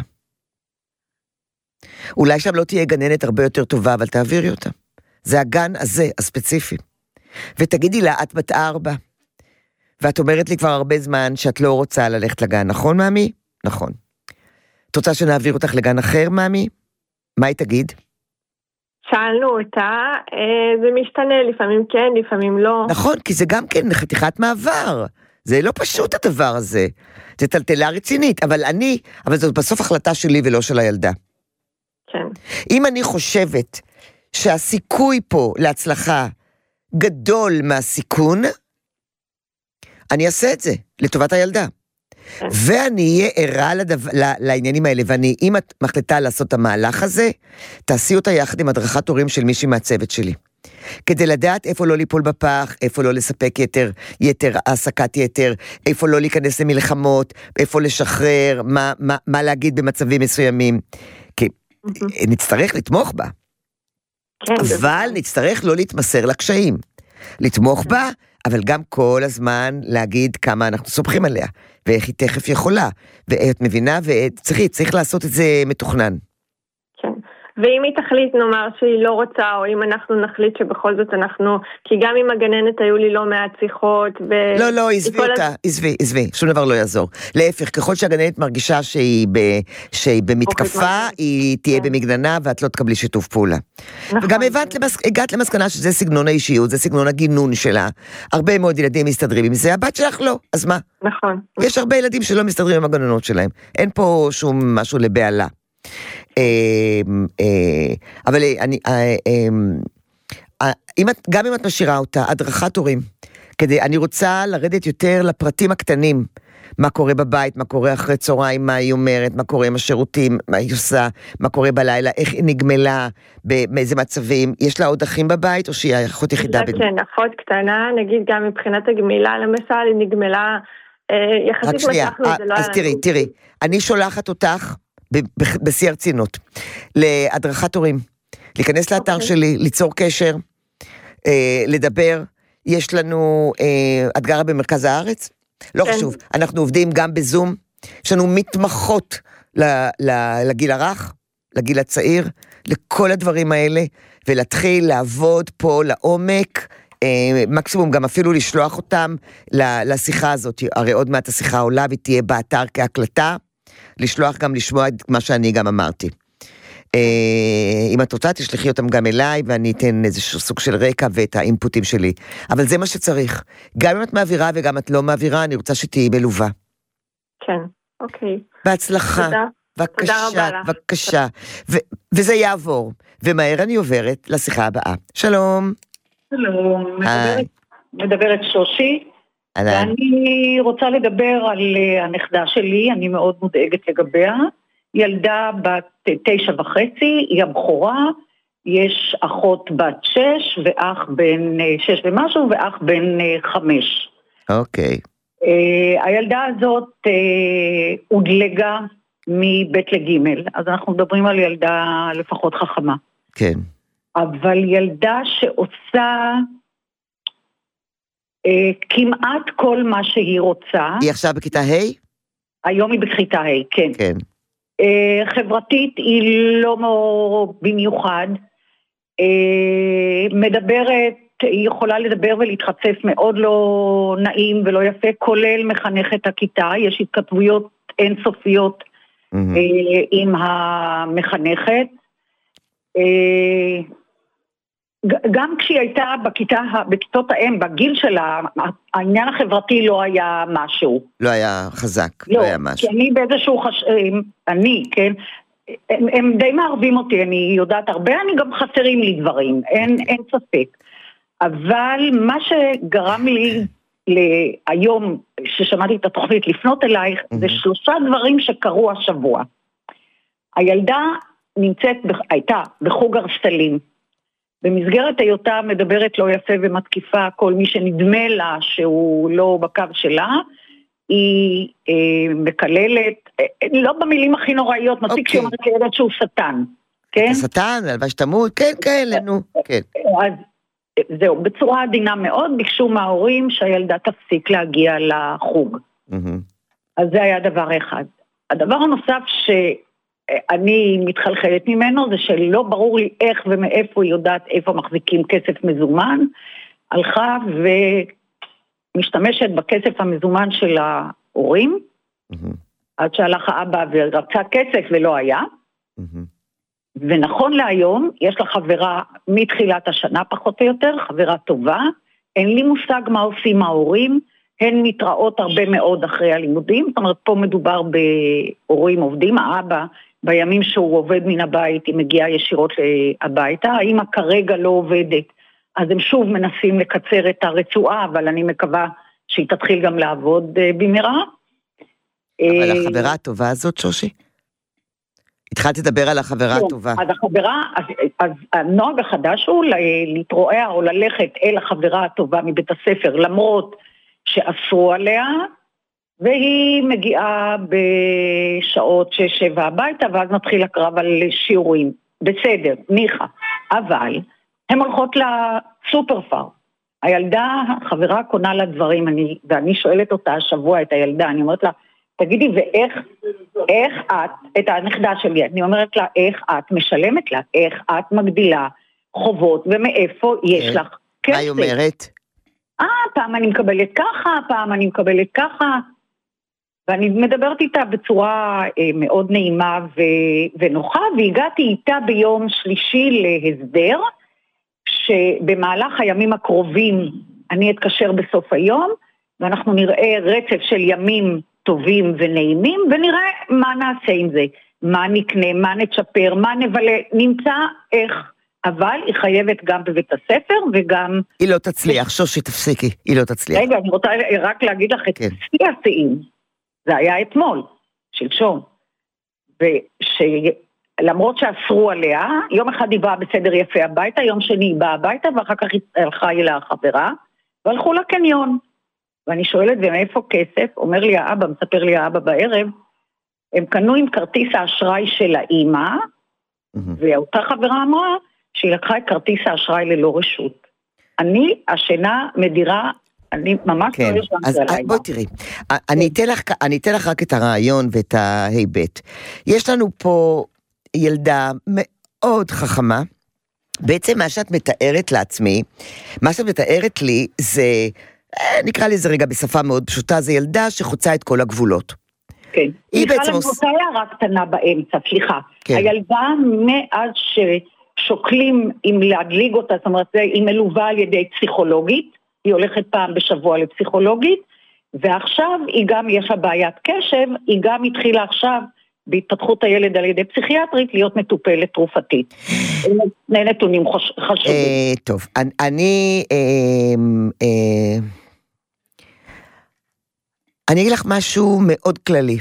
אולי שם לא תהיה גננת הרבה יותר טובה, אבל תעבירי אותה. זה הגן הזה, הספציפי. ותגידי לה, את בת ארבע. ואת אומרת לי כבר הרבה זמן שאת לא רוצה ללכת לגן, נכון, מאמי? נכון. את רוצה שנעביר אותך לגן אחר, מאמי? מה היא תגיד? שאלנו אותה, זה משתנה, לפעמים כן, לפעמים לא. נכון, כי זה גם כן חתיכת מעבר. זה לא פשוט הדבר הזה. זה טלטלה רצינית, אבל אני, אבל זאת בסוף החלטה שלי ולא של הילדה. כן. אם אני חושבת שהסיכוי פה להצלחה גדול מהסיכון, אני אעשה את זה, לטובת הילדה. ואני אהיה ערה לדו... לעניינים האלה, ואני, אם את מחליטה לעשות את המהלך הזה, תעשי אותה יחד עם הדרכת הורים של מישהי מהצוות שלי. כדי לדעת איפה לא ליפול בפח, איפה לא לספק יתר, יתר, העסקת יתר, איפה לא להיכנס למלחמות, איפה לשחרר, מה, מה, מה להגיד במצבים מסוימים. כי נצטרך לתמוך בה. אבל נצטרך לא להתמסר לקשיים. לתמוך בה, אבל גם כל הזמן להגיד כמה אנחנו סומכים עליה, ואיך היא תכף יכולה, ואת מבינה, וצריך, צריך לעשות את זה מתוכנן. כן, ואם היא תחליט, נאמר שהיא לא רוצה, או אם אנחנו נחליט שבכל זאת אנחנו, כי גם עם הגננת היו לי לא מעט שיחות, ו... לא, לא, עזבי אותה, עזבי, עזבי, שום דבר לא יעזור. להפך, ככל שהגננת מרגישה שהיא, ב... שהיא במתקפה, היא תהיה במגננה, ואת לא תקבלי שיתוף פעולה. וגם הגעת למסקנה שזה סגנון האישיות, זה סגנון הגינון שלה. הרבה מאוד ילדים מסתדרים עם זה, הבת שלך לא, אז מה? נכון. יש הרבה ילדים שלא מסתדרים עם הגננות שלהם. אין פה שום משהו לבעלה. אבל אני, גם אם את משאירה אותה, הדרכת הורים, כדי, אני רוצה לרדת יותר לפרטים הקטנים, מה קורה בבית, מה קורה אחרי צהריים, מה היא אומרת, מה קורה עם השירותים, מה היא עושה, מה קורה בלילה, איך היא נגמלה, באיזה מצבים, יש לה עוד אחים בבית, או שהיא אחות יחידה? כן, אחות קטנה, נגיד גם מבחינת הגמילה, למשל, היא נגמלה, יחסית משכנו, זה לא... אז תראי, תראי, אני שולחת אותך, בשיא הרצינות, להדרכת הורים, להיכנס לאתר שלי, ליצור קשר, לדבר, יש לנו, את גרה במרכז הארץ? לא חשוב, אנחנו עובדים גם בזום, יש לנו מתמחות לגיל הרך, לגיל הצעיר, לכל הדברים האלה, ולהתחיל לעבוד פה לעומק, מקסימום גם אפילו לשלוח אותם לשיחה הזאת, הרי עוד מעט השיחה עולה, ותהיה באתר כהקלטה, לשלוח גם לשמוע את מה שאני גם אמרתי. אם את רוצה, תשלחי אותם גם אליי, ואני אתן איזשהו סוג של רקע ואת האינפוטים שלי. אבל זה מה שצריך. גם אם את מעבירה וגם את לא מעבירה, אני רוצה שתהיי מלווה. כן, אוקיי. בהצלחה. תודה. בבקשה, תודה רבה לך. בבקשה. ו- וזה יעבור. ומהר אני עוברת לשיחה הבאה. שלום. שלום. מדברת, מדברת שושי. ואני רוצה לדבר על הנכדה שלי, אני מאוד מודאגת לגביה, ילדה בת תשע וחצי, היא הבכורה, יש אחות בת שש, ואח בן שש ומשהו, ואח בן חמש. אוקיי. הילדה הזאת הודלגה מבית לגימל, אז אנחנו מדברים על ילדה לפחות חכמה. כן. אבל ילדה שעושה אה, כמעט כל מה שהיא רוצה. היא עכשיו בכיתה ה'? היום היא בכיתה ה', כן. כן. אה, חברתית היא לא במיוחד. אה, מדברת, היא יכולה לדבר ולהתחצף מאוד לא נעים ולא יפה, כולל מחנכת הכיתה. יש התכתבויות אינסופיות mm-hmm. אה, עם המחנכת. אה, גם כשהיא הייתה בכיתה, בכיתות האם, בגיל שלה, העניין החברתי לא היה משהו. לא היה חזק, לא, לא היה משהו. כי אני באיזשהו חש... אני, כן, הם, הם די מערבים אותי, אני יודעת הרבה, אני גם חסרים לי דברים, אין, אין ספק. אבל מה שגרם לי להיום, ששמעתי את התוכנית לפנות אלייך, זה שלושה דברים שקרו השבוע. הילדה נמצאת, הייתה בחוג הרסלים, במסגרת היותה מדברת לא יפה ומתקיפה כל מי שנדמה לה שהוא לא בקו שלה, היא אה, מקללת, אה, לא במילים הכי נוראיות, מספיק okay. שהיא אומרת לילד שהוא שטן, כן? שטן, הלוואי שתמות, כן, כאלה, נו, כן. אז זהו, בצורה עדינה מאוד, ביקשו מההורים שהילדה תפסיק להגיע לחוג. Mm-hmm. אז זה היה דבר אחד. הדבר הנוסף ש... אני מתחלחלת ממנו, זה שלא ברור לי איך ומאיפה היא יודעת איפה מחזיקים כסף מזומן, הלכה ומשתמשת בכסף המזומן של ההורים, mm-hmm. עד שהלך האבא ורצה כסף ולא היה, mm-hmm. ונכון להיום, יש לה חברה מתחילת השנה פחות או יותר, חברה טובה, אין לי מושג מה עושים ההורים, הן מתראות הרבה מאוד אחרי הלימודים, זאת אומרת פה מדובר בהורים עובדים, האבא בימים שהוא עובד מן הבית, היא מגיעה ישירות הביתה, האמא כרגע לא עובדת, אז הם שוב מנסים לקצר את הרצועה, אבל אני מקווה שהיא תתחיל גם לעבוד במהרה. אבל החברה הטובה הזאת, שושי? התחלת לדבר על החברה הטובה. אז החברה, אז, אז הנוהג החדש הוא להתרועע או ללכת אל החברה הטובה מבית הספר, למרות שאסרו עליה, והיא מגיעה בשעות שש שבע הביתה, ואז נתחיל הקרב על שיעורים. בסדר, ניחה. אבל הן הולכות לסופר פארם. הילדה, החברה קונה לה דברים, אני, ואני שואלת אותה השבוע את הילדה, אני אומרת לה, תגידי, ואיך איך את, את הנכדה שלי, אני אומרת לה, איך את משלמת לה, איך את מגדילה חובות, ומאיפה יש לך כסף. מה היא אומרת? אה, פעם אני מקבלת ככה, פעם אני מקבלת ככה, ואני מדברת איתה בצורה אה, מאוד נעימה ו- ונוחה, והגעתי איתה ביום שלישי להסדר, שבמהלך הימים הקרובים אני אתקשר בסוף היום, ואנחנו נראה רצף של ימים טובים ונעימים, ונראה מה נעשה עם זה, מה נקנה, מה נצ'פר, מה נבלה, נמצא איך, אבל היא חייבת גם בבית הספר וגם... היא לא תצליח, שושי תפסיקי, היא לא תצליח. רגע, אני רוצה רק להגיד לך את שיא השיאים, זה היה אתמול, שלשום, ולמרות שאסרו עליה, יום אחד היא באה בסדר יפה הביתה, יום שני היא באה הביתה, ואחר כך היא הלכה אליה החברה, והלכו לקניון. ואני שואלת, ומאיפה כסף? אומר לי האבא, מספר לי האבא בערב, הם קנו עם כרטיס האשראי של האמא, mm-hmm. ואותה חברה אמרה, שהיא לקחה את כרטיס האשראי ללא רשות. אני, השינה מדירה, אני ממש כן. לא ישנתי אז עליי. בואי תראי, אני אתן לך, אני אתן לך רק את הרעיון ואת ההיבט. יש לנו פה ילדה מאוד חכמה, בעצם מה שאת מתארת לעצמי, מה שאת מתארת לי זה... נקרא לזה רגע בשפה מאוד פשוטה, זה ילדה שחוצה את כל הגבולות. כן. היא בעצם... אני רוצה הערה קטנה באמצע, סליחה. כן. הילדה מאז ששוקלים אם להדליג אותה, זאת אומרת, היא מלווה על ידי פסיכולוגית, היא הולכת פעם בשבוע לפסיכולוגית, ועכשיו היא גם, יש לה בעיית קשב, היא גם התחילה עכשיו בהתפתחות הילד על ידי פסיכיאטרית להיות מטופלת תרופתית. שני נתונים חשובים. טוב, אני... אני אגיד לך משהו מאוד כללי.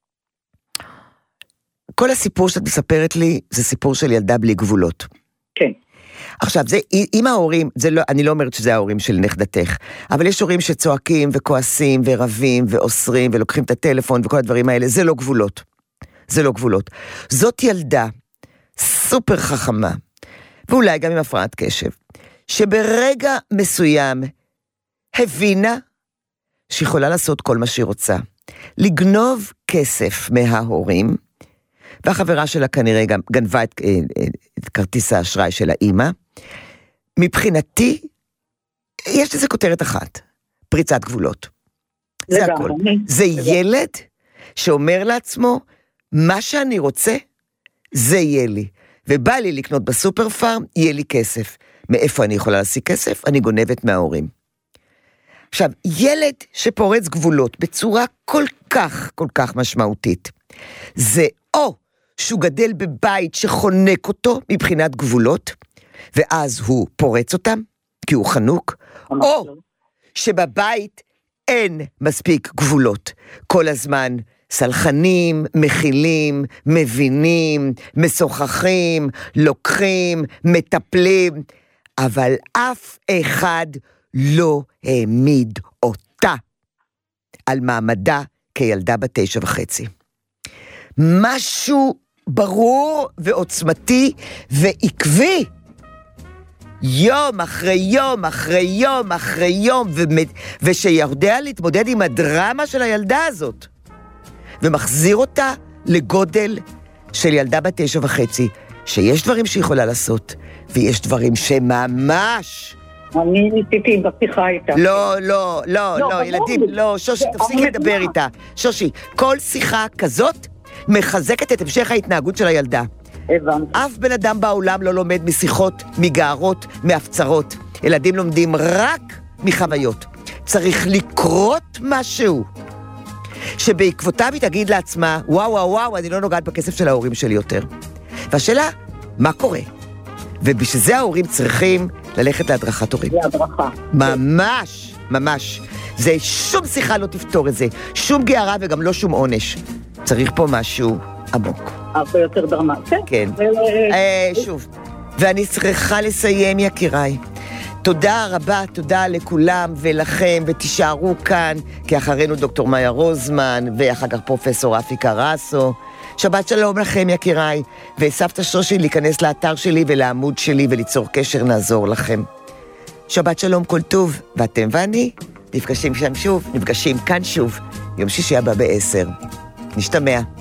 כל הסיפור שאת מספרת לי, זה סיפור של ילדה בלי גבולות. כן. עכשיו, זה, אם ההורים, זה לא, אני לא אומרת שזה ההורים של נכדתך, אבל יש הורים שצועקים וכועסים ורבים ואוסרים ולוקחים את הטלפון וכל הדברים האלה, זה לא גבולות. זה לא גבולות. זאת ילדה סופר חכמה, ואולי גם עם הפרעת קשב, שברגע מסוים הבינה שיכולה לעשות כל מה שהיא רוצה. לגנוב כסף מההורים, והחברה שלה כנראה גם גנבה את, את כרטיס האשראי של האמא. מבחינתי, יש לזה כותרת אחת, פריצת גבולות. זה הכל. זה ילד שאומר לעצמו, מה שאני רוצה, זה יהיה לי. ובא לי לקנות בסופר פארם, יהיה לי כסף. מאיפה אני יכולה להשיג כסף? אני גונבת מההורים. עכשיו, ילד שפורץ גבולות בצורה כל כך, כל כך משמעותית, זה או שהוא גדל בבית שחונק אותו מבחינת גבולות, ואז הוא פורץ אותם, כי הוא חנוק, או שבבית אין מספיק גבולות. כל הזמן סלחנים, מכילים, מבינים, משוחחים, לוקחים, מטפלים, אבל אף אחד לא העמיד אותה על מעמדה כילדה בת תשע וחצי. משהו ברור ועוצמתי ועקבי, יום אחרי יום אחרי יום אחרי יום, ושיודע להתמודד עם הדרמה של הילדה הזאת, ומחזיר אותה לגודל של ילדה בת תשע וחצי, שיש דברים שהיא יכולה לעשות, ויש דברים שממש... אני ניסיתי בפתיחה איתה. לא, לא, לא, לא, ילדים, לא, שושי, תפסיקי לדבר איתה. שושי, כל שיחה כזאת מחזקת את המשך ההתנהגות של הילדה. הבנתי. אף בן אדם בעולם לא לומד משיחות, מגערות, מהפצרות. ילדים לומדים רק מחוויות. צריך לקרות משהו, שבעקבותיו היא תגיד לעצמה, וואו, וואו, וואו, אני לא נוגעת בכסף של ההורים שלי יותר. והשאלה, מה קורה? ובשביל זה ההורים צריכים ללכת להדרכת הורים. להדרכה. ממש, ממש. זה שום שיחה לא תפתור את זה. שום גערה וגם לא שום עונש. צריך פה משהו עמוק. הרבה יותר דרמטי. כן. שוב, ואני צריכה לסיים, יקיריי. תודה רבה, תודה לכולם ולכם, ותישארו כאן, כי אחרינו דוקטור מאיה רוזמן, ואחר כך פרופסור אפי קרסו. שבת שלום לכם, יקיריי, וסבתא שושי להיכנס לאתר שלי ולעמוד שלי וליצור קשר, נעזור לכם. שבת שלום, כל טוב, ואתם ואני נפגשים שם שוב, נפגשים כאן שוב, יום שישי הבא בעשר. נשתמע.